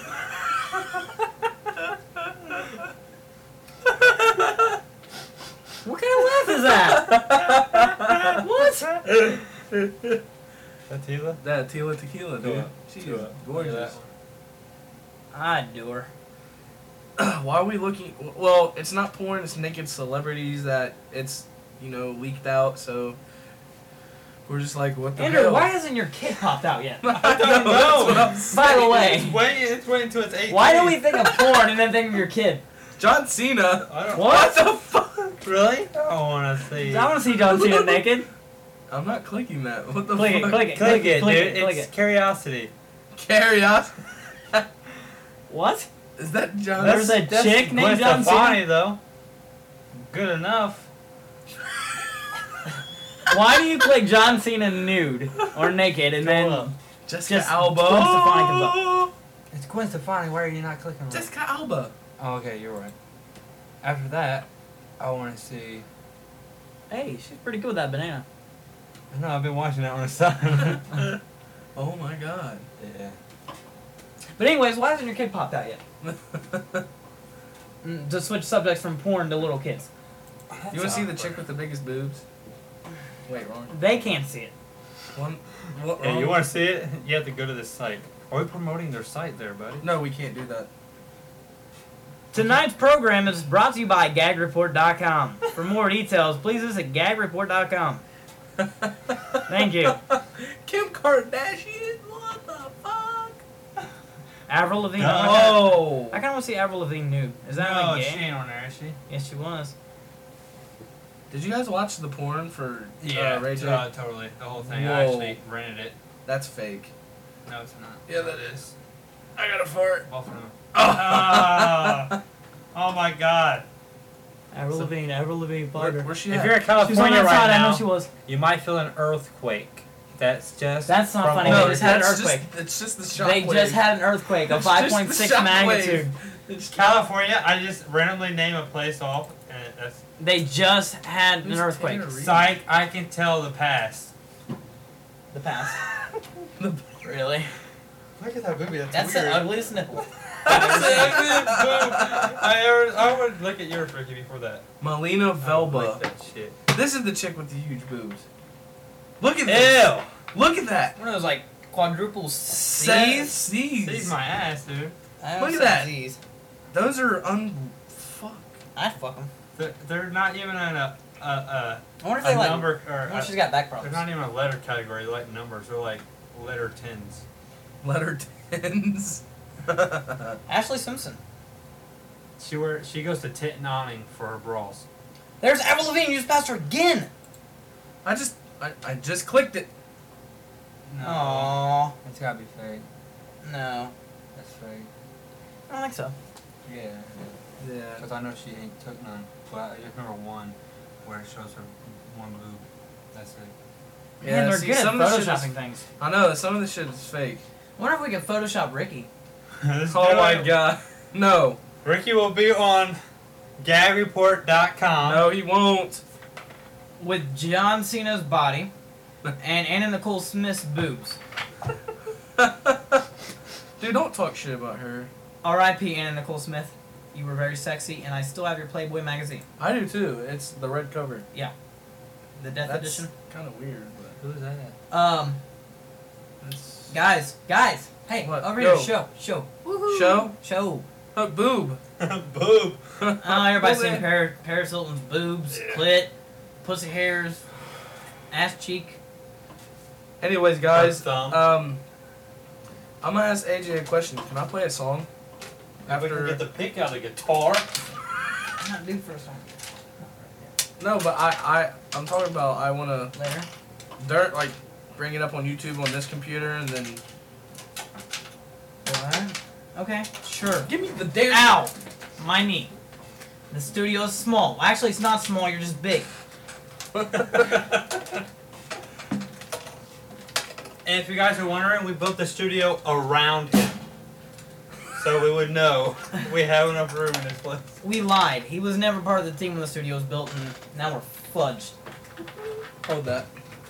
What kind of laugh is that? What? That Tila? That Tila Tequila, Do dude. it. She Do is it. gorgeous. Look I'd do her. Why are we looking? Well, it's not porn. It's naked celebrities that it's you know leaked out. So we're just like, what the Andrew, hell? why hasn't your kid popped out yet? I don't That's what know. I'm By the saying. way, It's waiting. It's waiting until it's eight. why do we think of porn and then think of your kid? John Cena. I don't. What? What the fuck? Really? I don't want to see. I want to see John Cena naked. I'm not clicking that. What the Click it, fuck? click it, Click it, click dude. it, click It's it. curiosity. Carry on. What? Is that John? There's a That's chick Gwen named John Stefani, Cena. though. Good enough. Why do you click John Cena nude or naked and then up. Jessica just Alba. Gwen Stefani comes up? It's Gwen Stefani. Why are you not clicking on it? Jessica Alba. Oh, okay, you're right. After that, I want to see. Hey, she's pretty good with that banana. No, I've been watching that on the side. Oh my God. Yeah. But anyways, why hasn't your kid popped out yet? Mm, to switch subjects from porn to little kids. You want to see the chick with the biggest boobs? Wait, wrong. They can't see it. One. What Yeah, wrong? you want to see it? You have to go to this site. Are we promoting their site there, buddy? No, we can't do that. Tonight's program is brought to you by gag report dot com. For more details, please visit gag report dot com. Thank you. Kim Kardashian. What the fuck? Avril Lavigne. Oh. I kind of want to see Avril Lavigne nude. Is that No, like she gay? ain't on there, is she? Yes, she was. Did you guys watch the porn for Yeah, uh, Ray J? uh, totally. The whole thing. I Whoa. actually rented it. That's fake. No, it's not. Yeah, that is. I got a fart. Both of them. Ah. Oh my god. Avril Lavigne, Avril Lavigne, plug her. Where's she If at? you're in She was on California that right side, now, I know she was. you might feel an earthquake. That's just. That's not from funny. over They just here. had an It's just- earthquake. It's just the shock They wave. just had an earthquake of It's just five point the six shock magnitude. wave. It's California, I just randomly name a place off, and that's. They just had an Who's earthquake. Tanner Reed? Psych, I can tell the past. The past. Really? Look at that movie. That's, That's weird. the ugliest nipple. I, ever, I would look at yours, Ricky, before that. Melina I don't Velba. like that shit. This is the chick with the huge boobs. Look at Ew! this. Look at that. One of those like quadruple C's. C's. C's. Seize my ass, dude. I Look almost at said that. Z's. Those are un. Fuck. I fuck them. They're, they're not even in a a, a, I wonder if a they like. number or I wonder a, if she's got back they're problems. not even a letter category. They're like numbers. They're like letter tens. Letter tens. Ashley Simpson. She wear she goes to tit and awning for her bras. There's Avril Lavigne. You just passed her again. I just. I, I just clicked it. No, Aww. it's gotta be fake. No. That's fake. I don't think so. Yeah. Yeah. Because I know she ain't took none. But I just remember one where it shows her one boob. That's it. Man, they're see, good at some of this shit photoshopping is- things. I know some of this shit is fake. I wonder if we can Photoshop Ricky. Oh my god. No. Ricky will be on gag report dot com. No, he won't. With John Cena's body and Anna Nicole Smith's boobs. Dude, don't talk shit about her. R I P Anna Nicole Smith. You were very sexy, and I still have your Playboy magazine. I do too. It's the red cover. Yeah. The Death That's Edition. kind of weird, but Who's that? Um, it's guys, guys, hey, What? over Yo. here, show, show, show. show. Oh, boob. Boob. Oh, everybody's Well, seen Paris, Paris Hilton's boobs, clit, pussy hairs, ass cheek. Anyways, guys, First thumb. um, I'm gonna ask A J a question. Can I play a song? If we can get the pick out of the guitar. Not do first one. No, but I, I, I'm talking about I wanna Later. dirt like bring it up on YouTube on this computer and then What? Okay, sure. give me the damn. Ow! My knee. The studio is small. Actually, it's not small. You're just big. And if you guys are wondering, we built the studio around him. So we would know we have enough room in this place. We lied. He was never part of the team when the studio was built, and now we're fudged. Hold that.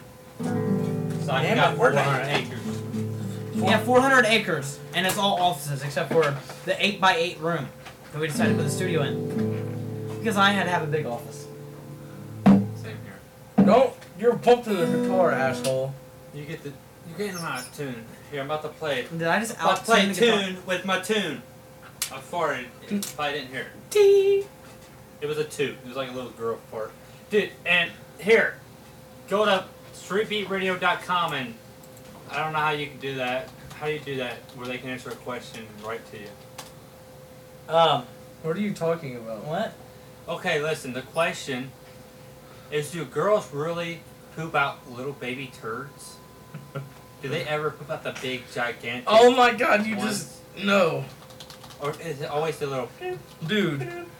So I Damn got it, four we're hundred back. acres. Yeah, four hundred acres, and it's all offices except for the eight by eight room that we decided to put the studio in. Because I had to have a big office. Same here. Don't. You're bumping the guitar, asshole. You get the you're getting them out of tune. Here, I'm about to play it. Did I just I'll out play the guitar? tune with my tune. I farted if I didn't hear it. Tee. It was a two. It was like a little girl fart. Dude, and here, go to street beat radio dot com and I don't know how you can do that. How do you do that where they can answer a question and write to you? Um, What are you talking about? what? Okay, listen, the question is, do girls really poop out little baby turds? Do they ever poop out the big, gigantic Oh my god, you ones? just. No. Or is it always the little... Dude.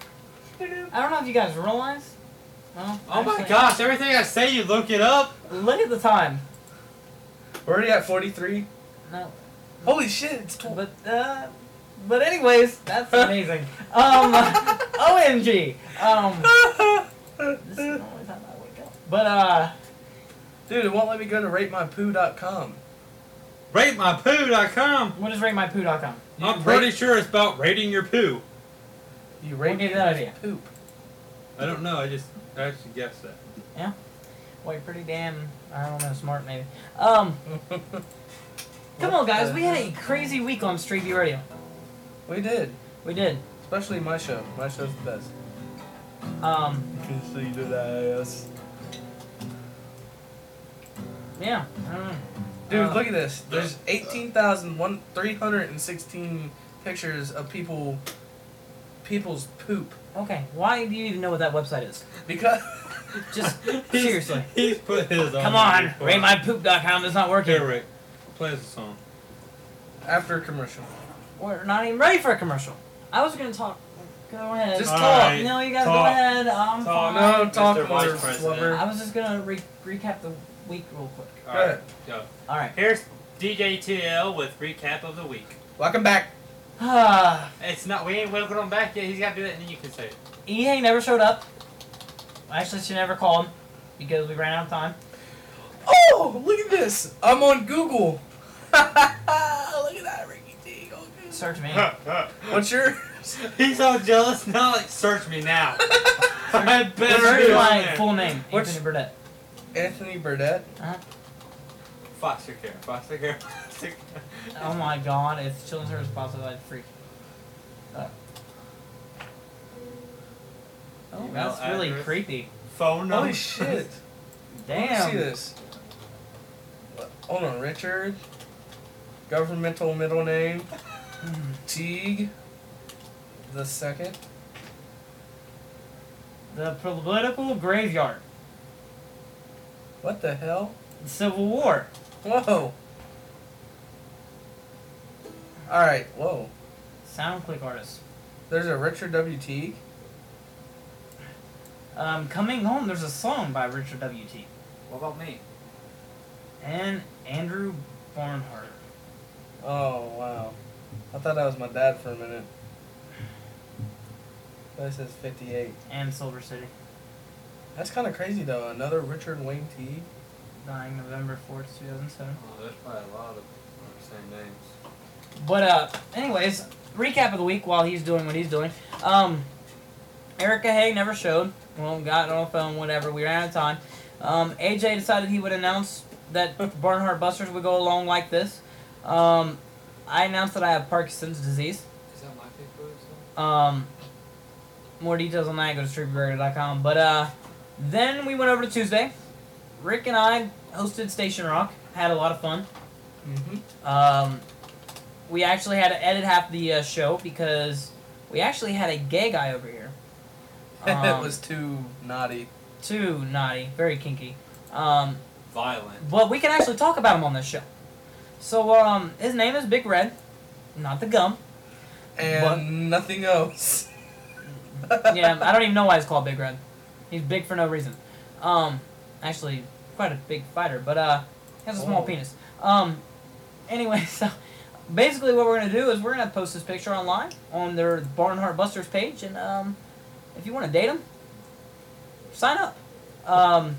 I don't know if you guys realize. Well, Oh my actually- gosh, everything I say, you look it up? Look at the time. We're already at forty-three. No. Holy shit, it's twelve. But, uh, but anyways, that's amazing. Um, O M G. Um, this is the only time I wake up. But, uh, Dude, it won't let me go to rate my poo dot com. rate my poo dot com. what is rate my poo dot com? I'm You pretty rate- sure it's about rating your poo. You What rate gave you that idea? poop. I don't know, I just I actually guessed that. Yeah. Well, you're pretty damn, I don't know, smart maybe. Um, come on guys, we had a crazy week on Street View Radio. We did. We did. Especially my show. My show's the best. Um, You can see the ass. yeah, I don't know. Dude, Uh, look at this. There's eighteen thousand three hundred sixteen pictures of people people's poop. Okay, why do you even know what that website is? Because just seriously. He's put his Come on. on, rate my poop dot com is not working. Here, Rick. Play us a song. After a commercial. We're not even ready for a commercial. I was gonna talk. Go ahead. Just talk. talk. No, you guys Talk. go ahead. I'm Talk. fine. No, talk Mister more, Vice President. Flubber. I was just gonna re- recap the week real quick. All right, go. All right. Here's D J T L with recap of the week. Welcome back. Ah, It's not. We ain't welcome him back yet. He's got to do it, and then you can say it. E A never showed up. Actually, she never called because we ran out of time. Oh, look at this. I'm on Google. Look at that, Ricky T. on Google. Search me. What's your? He's so jealous now. Like, search me now. I better Search be on my there. full name. What's- Anthony Burdett. Anthony Burdett. Uh-huh. Foster care. Foster care. Foster care. Oh my God! It's children's service possible freak. Uh, oh, Email that's really address. creepy. Phone number. Holy shit. Damn. Let me see this. Hold on, Richard. Governmental middle name. Teague. The second. The political graveyard. What the hell? The Civil War. Whoa. Alright, whoa. Sound click artist. There's a Richard W. Teague. Um, Coming Home. There's a song by Richard W. T. What about me? And Andrew Barnhart. Oh, wow. I thought that was my dad for a minute. But it says fifty-eight. And Silver City. That's kind of crazy, though. Another Richard Wayne Teague. Dying November fourth, two thousand seven. Oh, there's probably a lot of the same names. But, uh, anyways, recap of the week while he's doing what he's doing. Um, Erica Hay never showed. Well, got on the phone, whatever. We ran out of time. Um, A J decided he would announce that Barnhart Busters would go along like this. Um, I announced that I have Parkinson's disease. Is that my Facebook? Um, more details on that, go to street burger dot com. But, uh, then we went over to Tuesday. Rick and I hosted Station Rock. Had a lot of fun. Mm-hmm. Um, we actually had to edit half the uh, show because we actually had a gay guy over here. Um, it was too naughty. Too naughty. Very kinky. Um, Violent. but we can actually talk about him on this show. So, um, his name is Big Red. Not the gum. And But- nothing else. Yeah, I don't even know why he's called Big Red. He's big for no reason. Um, actually, quite a big fighter, but uh, he has a small Oh. penis. Um, anyway, so basically what we're gonna do is we're gonna post this picture online on their Barnhart Busters page, and um, if you want to date him, sign up. Um,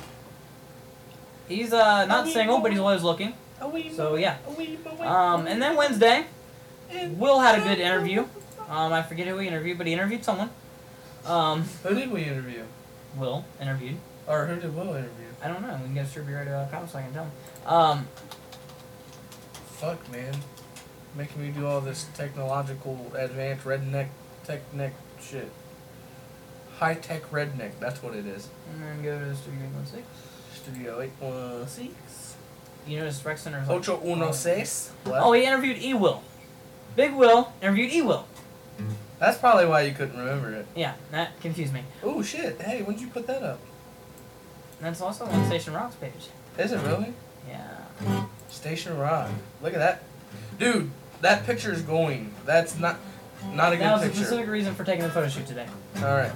he's uh not single, but he's always looking. So yeah. Um, and then Wednesday, Will had a good interview. Um, I forget who he interviewed, but he interviewed someone. Um, Who did we interview? Will interviewed. Or who did Will interview? I don't know. We can go to street radio dot com so I can tell him. Um, Fuck, man. Making me do all this technological, advanced redneck, tech neck shit. High tech redneck, that's what it is. and then go to Studio eight one six. Studio eight one six. You notice Rex Center is like, Ocho uno seis. What? oh, he interviewed E. Will. Big Will interviewed E. Will. That's probably why you couldn't remember it. Yeah, that confused me. Oh shit, hey, when did you put that up? That's also on Station Rock's page. Is it really? Yeah. Station Rock. Look at that. Dude, that picture's going. That's not not a That was good the picture. specific reason for taking the photo shoot today. Alright.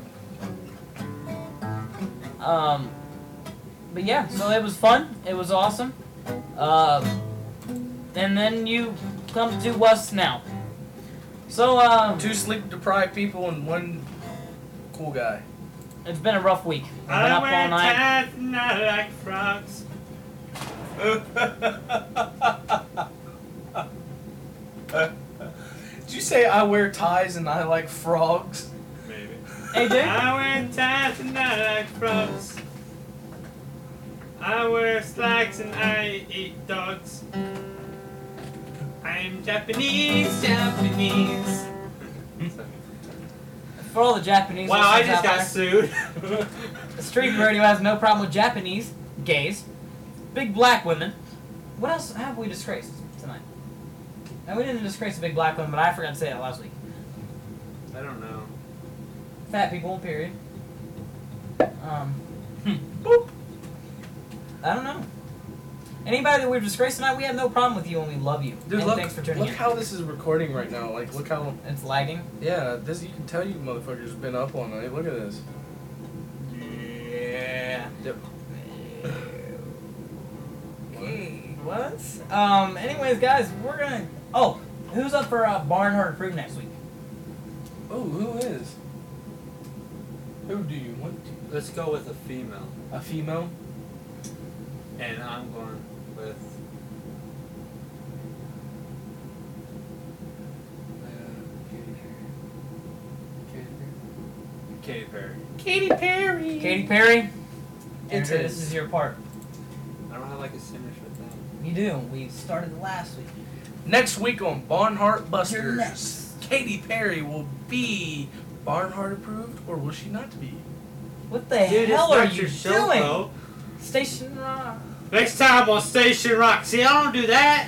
Um, but yeah, so it was fun. It was awesome. Um, and then you come to us now. So, um, Two sleep deprived people and one cool guy. it's been a rough week. I've been I up all wear night. ties and I like frogs. Did you say I wear ties and I like frogs? Maybe. A J? I wear ties and I like frogs. I wear slacks and I eat dogs. I'm Japanese, Japanese. For all the Japanese Wow, I listeners just out got there, sued. Street Radio has no problem with Japanese, gays, big black women. What else have we disgraced tonight? Now, we didn't disgrace the big black women, but I forgot to say that last week. I don't know. Fat people, period. Um, boop. I don't know. Anybody that we've disgraced tonight, we have no problem with you and we love you. Dude, and look, thanks for tuning look in. how this is recording right now. Like, look how it's lagging. Yeah, this you can tell you motherfuckers been up all night. Look at this. Yeah. Okay, what? Um, anyways, guys, we're gonna... Oh, who's up for uh, Barnhart Approved next week? Oh, who is? Who do you want to? Let's go with a female. A female? And I'm going with... Katy Perry. Katy Perry. Katy Perry? It's Andrew, his. this is your part. I don't have like a finish with that. You do. We started last week. Next week on Barnhart You're Busters, next. Katy Perry will be Barnhart approved, or will she not be? What the Dude, hell it's are not you your show, doing? though. Station Rock. Next time on Station Rock. See, I don't do that.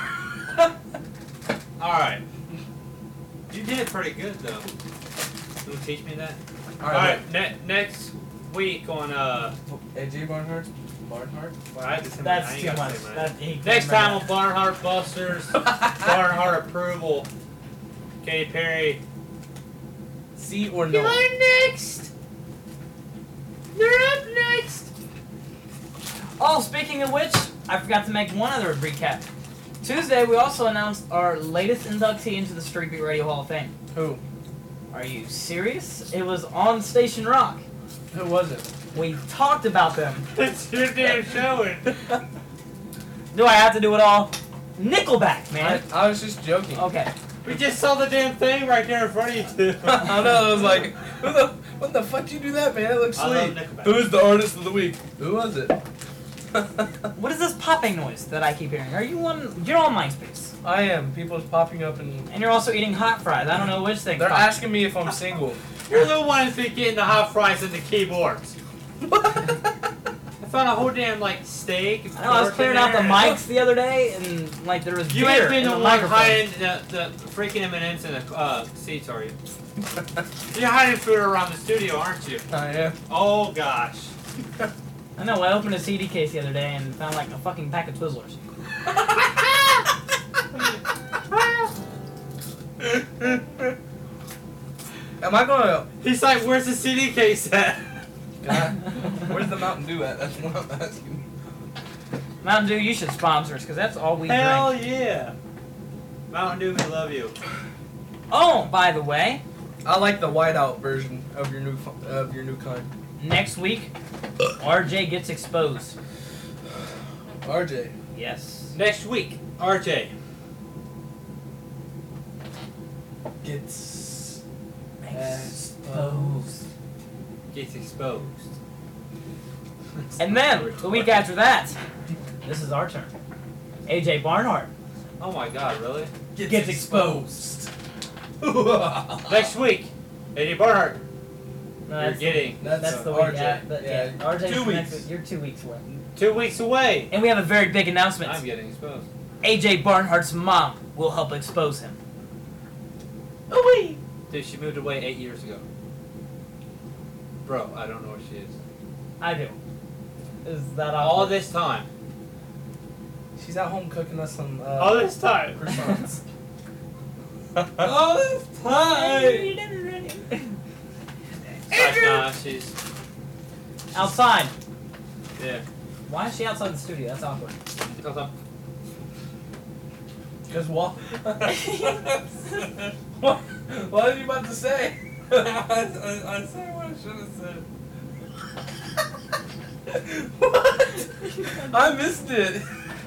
Alright. You did pretty good, though. Will you teach me that? Alright, Alright, ne- next week on, uh... A J Barnhart? Barnhart? Well, I had to say my- That's I ain't too gotta much. say mine. That, he can't Next time remember on Barnhart Busters, Barnhart Approval, Katy Perry. See or no? You're next! You're up next! Oh, speaking of which, I forgot to make one other recap. Tuesday, we also announced our latest inductee into the Street Beat Radio Hall of Fame. Who? Are you serious? It was on Station Rock. Who was it? We talked about them. It's your damn showing. Do I have to do it all? Nickelback, man. I, I was just joking. Okay. We just saw the damn thing right there in front of you two. I know, I was like, who the, what the fuck did you do that, man? It looks I love sweet. Nickelback. Who's the artist of the week? Who was it? What is this popping noise that I keep hearing? Are you on? You're on MySpace. I am. People's popping up and... And you're also eating hot fries. I don't know which thing. They're asking me if I'm single. You're the ones that getting the hot fries and the keyboards. I found a whole damn, like, steak. I know, I was pork clearing in out the there. mics the other day, and, like, there was You beer ain't been in the the one microphone. hiding the, the freaking M and M's in the uh, seats, are you? You're hiding food around the studio, aren't you? I am. Oh, gosh. I know, I opened a C D case the other day and found, like, a fucking pack of Twizzlers. Am I gonna... He's like, where's the C D case at? God, where's the Mountain Dew at? That's what I'm asking. Mountain Dew, you should sponsor us, because that's all we Hell drink. yeah. Mountain Dew, we love you. Oh, by the way, I like the whiteout version of your new fu- of your new kind. next week, R J gets exposed. R J. Yes. Next week, R J. Gets Exposed. Gets exposed. And then, the week after that, this is our turn. A J Barnhart Oh my god, really? Gets, gets exposed. Next week, A J Barnhart. No, You're that's, getting That's, that's the R week. J. Yeah, but, yeah. Yeah, R J's two the next weeks. week. You're two weeks away. two weeks away. And we have a very big announcement. I'm getting exposed. A J Barnhart's mom will help expose him. Oh, Dude, she moved away eight years ago. Bro, I don't know where she is. I do. Is that All awkward? this time. She's at home cooking us some uh, All this time. croissants. All this time. Like, nah, she's. Outside. Yeah. Why is she outside the studio? That's awkward. Because what? what? What are you about to say? I, I, I said what I should have said. What? I missed it.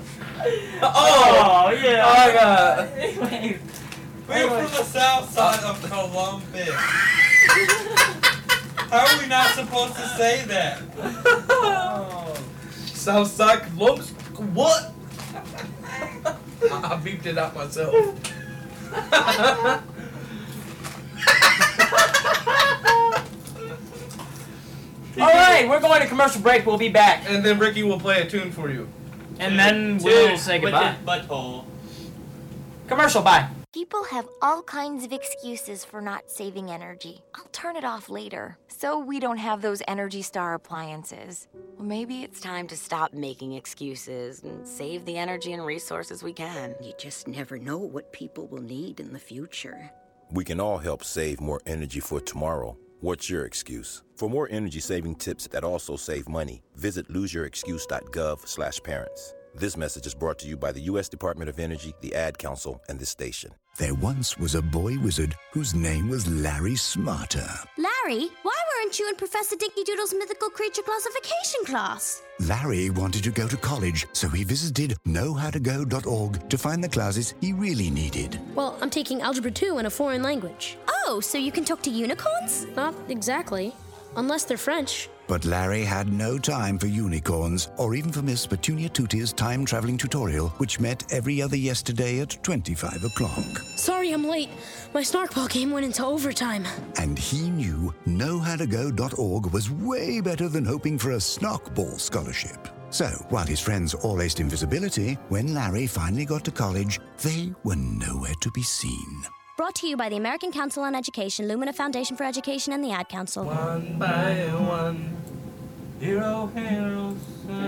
Oh, yeah. Oh my god. Anyway, We're from the south side of Columbus. How are we not supposed to say that? oh. Southside Columbus. What? I, I beeped it out myself. All right, we're going to commercial break. We'll be back. And then Ricky will play a tune for you. And then Dude, we'll say with goodbye. his butthole. Commercial, bye. People have all kinds of excuses for not saving energy. I'll turn it off later, so we don't have those Energy Star appliances. Well, maybe it's time to stop making excuses and save the energy and resources we can. You just never know what people will need in the future. We can all help save more energy for tomorrow. What's your excuse? For more energy-saving tips that also save money, visit loseyourexcuse.gov slash parents. This message is brought to you by the U S Department of Energy, the Ad Council, and this station. There once was a boy wizard whose name was Larry Smarter. Larry, why weren't you in Professor Dinky Doodle's mythical creature classification class? Larry wanted to go to college, so he visited know how to go dot org to find the classes he really needed. Well, I'm taking Algebra two in a foreign language. Oh, so you can talk to unicorns? Not exactly, unless they're French. But Larry had no time for unicorns, or even for Miss Petunia Tutti's time-traveling tutorial, which met every other yesterday at twenty-five o'clock. Sorry I'm late. My snarkball game went into overtime. And he knew know how to go dot org was way better than hoping for a snarkball scholarship. So, while his friends all aced invisibility, when Larry finally got to college, they were nowhere to be seen. Brought to you by the American Council on Education, Lumina Foundation for Education, and the Ad Council. One by one, hero heroes,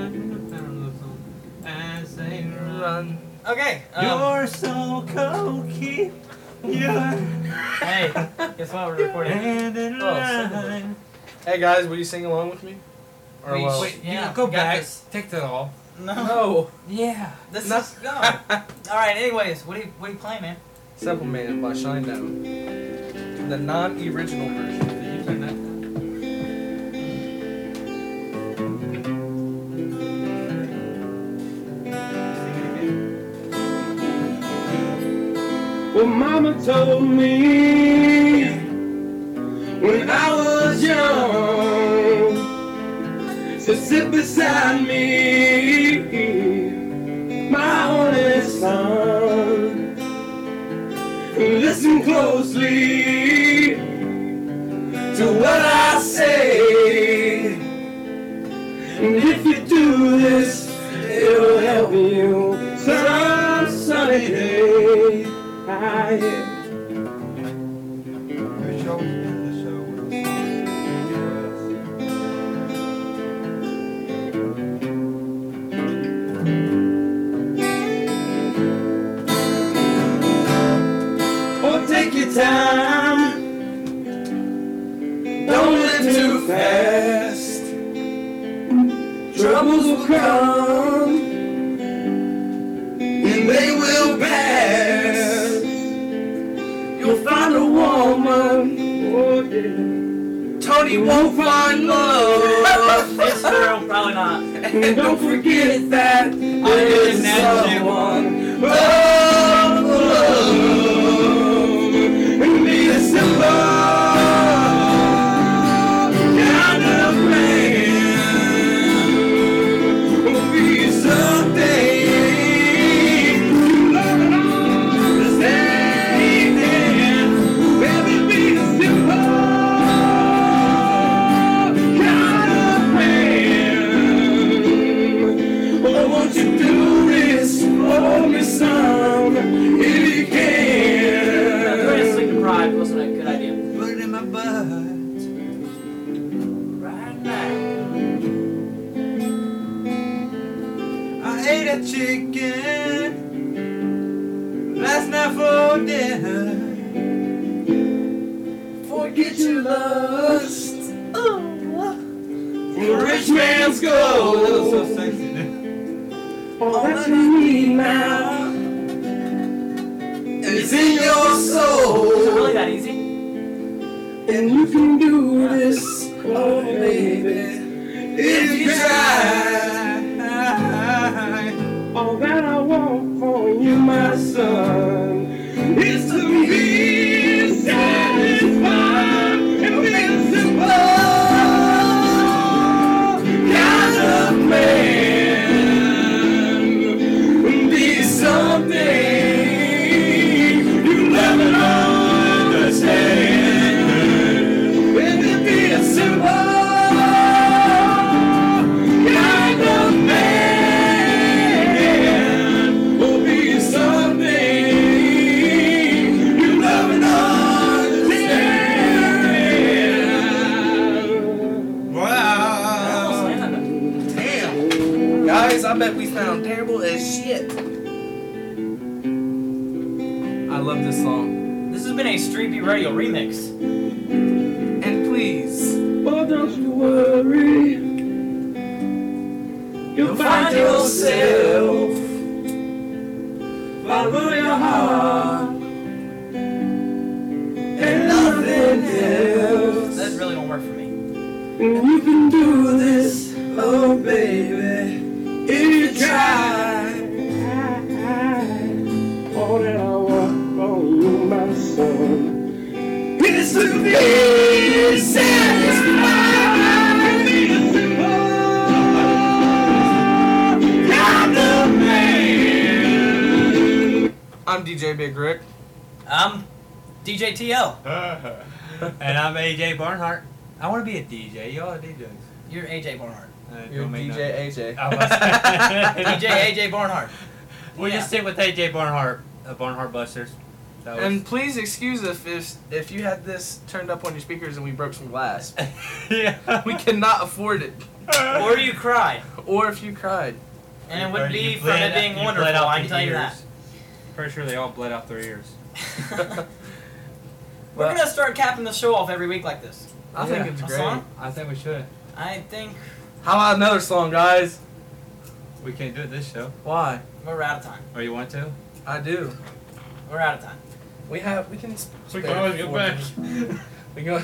as they run. Okay. Um, You're so cokey. You're. Hey, guess what? We're recording. Hand in Oh, line. Hey guys, will you sing along with me? Or Wait, well, wait, Yeah, you go got back. this. Take that off. No. No. Yeah. This No. is no. All right. Anyways, what do you what do you play, man? Simple Man by Shinedown. The non-original version. Did you turn that? Well, Mama told me when I was young to sit beside me, my only son. Listen closely to what I say, and if you do this, it'll help you some sunny day. I Take your time, don't live too fast. Troubles will come, and they will pass. You'll find a woman, oh yeah. Tony won't find love. This girl, probably not. And don't forget that there is someone. Oh, love. Be a simple kind of man. Be something you love it all the same. Baby, be a simple kind of man. Oh, won't you do this for me, son, if you can? Pride wasn't a good idea. Put it in my butt right now. I ate a chicken last night for dinner. Forget your lust. Oh, the rich man's gold. That was so sexy, dude. All that you need now. It's in your soul. Is it really that easy? And you can do this, oh baby, if you try. All that I want for you, my son, is to be satisfied and be a simple kind of man. Be something. Baby, be a simple kind of man. I love this song. This has been a Street Beat Radio remix. And please, oh, don't you worry. You'll find yourself. Follow your heart. And nothing else. That really don't work for me. You can do this, oh baby, if you try. All that I want from you, my son, is to be satisfied. Be a simple kind of man. I'm D J Big Rick. I'm D J T L. And I'm A J Barnhart. I want to be a D J. Y'all are D Js. You're A J Barnhart. Uh, You're don't make D J no- A J. I was- D J A J Barnhart. We'll Yeah. just stick with A J Barnhart, uh, Barnhart Busters. That was, And please excuse us if if you had this turned up on your speakers and we broke some glass. yeah. We cannot afford it. Or you cried. Or if you cried. And it Or would you be from bled it out- being you wonderful, bled out I the can tell you that. ears. Pretty sure they all bled out their ears. We're gonna start capping the show off every week like this. I think it's A great. song? I think we should. I think How about another song, guys? We can't do it this show. Why? we're out of time. Or you want to? I do. We're out of time. We have. We can. sp- We spare can always go four back. minutes. We go.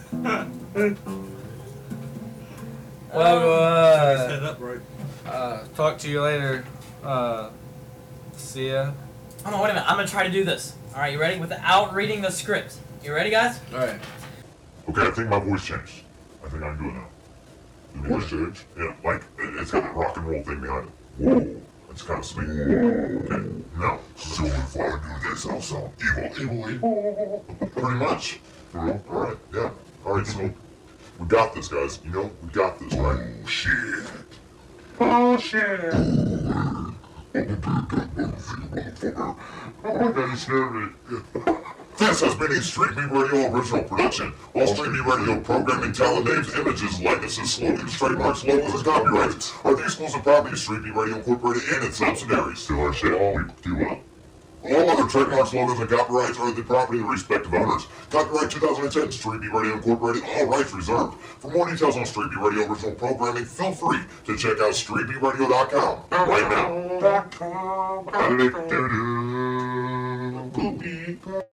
Well, uh, Set up right. uh, talk to you later. Uh, see ya. Hold on, wait a minute. I'm gonna try to do this. All right, you ready? Without reading the script. You ready, guys? All right. Okay, I think my voice changed. I think I can do it now. The voice changed? Yeah, like, it- it's got a rock and roll thing behind it. Whoa. It's kind of sweet. Okay, now, so if I do this, I'll sound evil, evil, evil. Pretty much. For real? Alright, yeah. Alright, so, we got this, guys. You know, we got this, right? Oh, shit. Oh, shit. Oh my god, you scared me. This has been a Street Beat Radio original production. All Street Beat Radio programming, talent names, images, likenesses, slogans, trademarks, logos, and copyrights are the exclusive property of Street Beat Radio Incorporated and its subsidiaries. Still our shit, all we do well. All other trademarks, logos, and copyrights are the property of the respective owners. Copyright two thousand ten, Street Beat Radio Incorporated, all rights reserved. For more details on Street Beat Radio original programming, feel free to check out street beat radio dot com right now.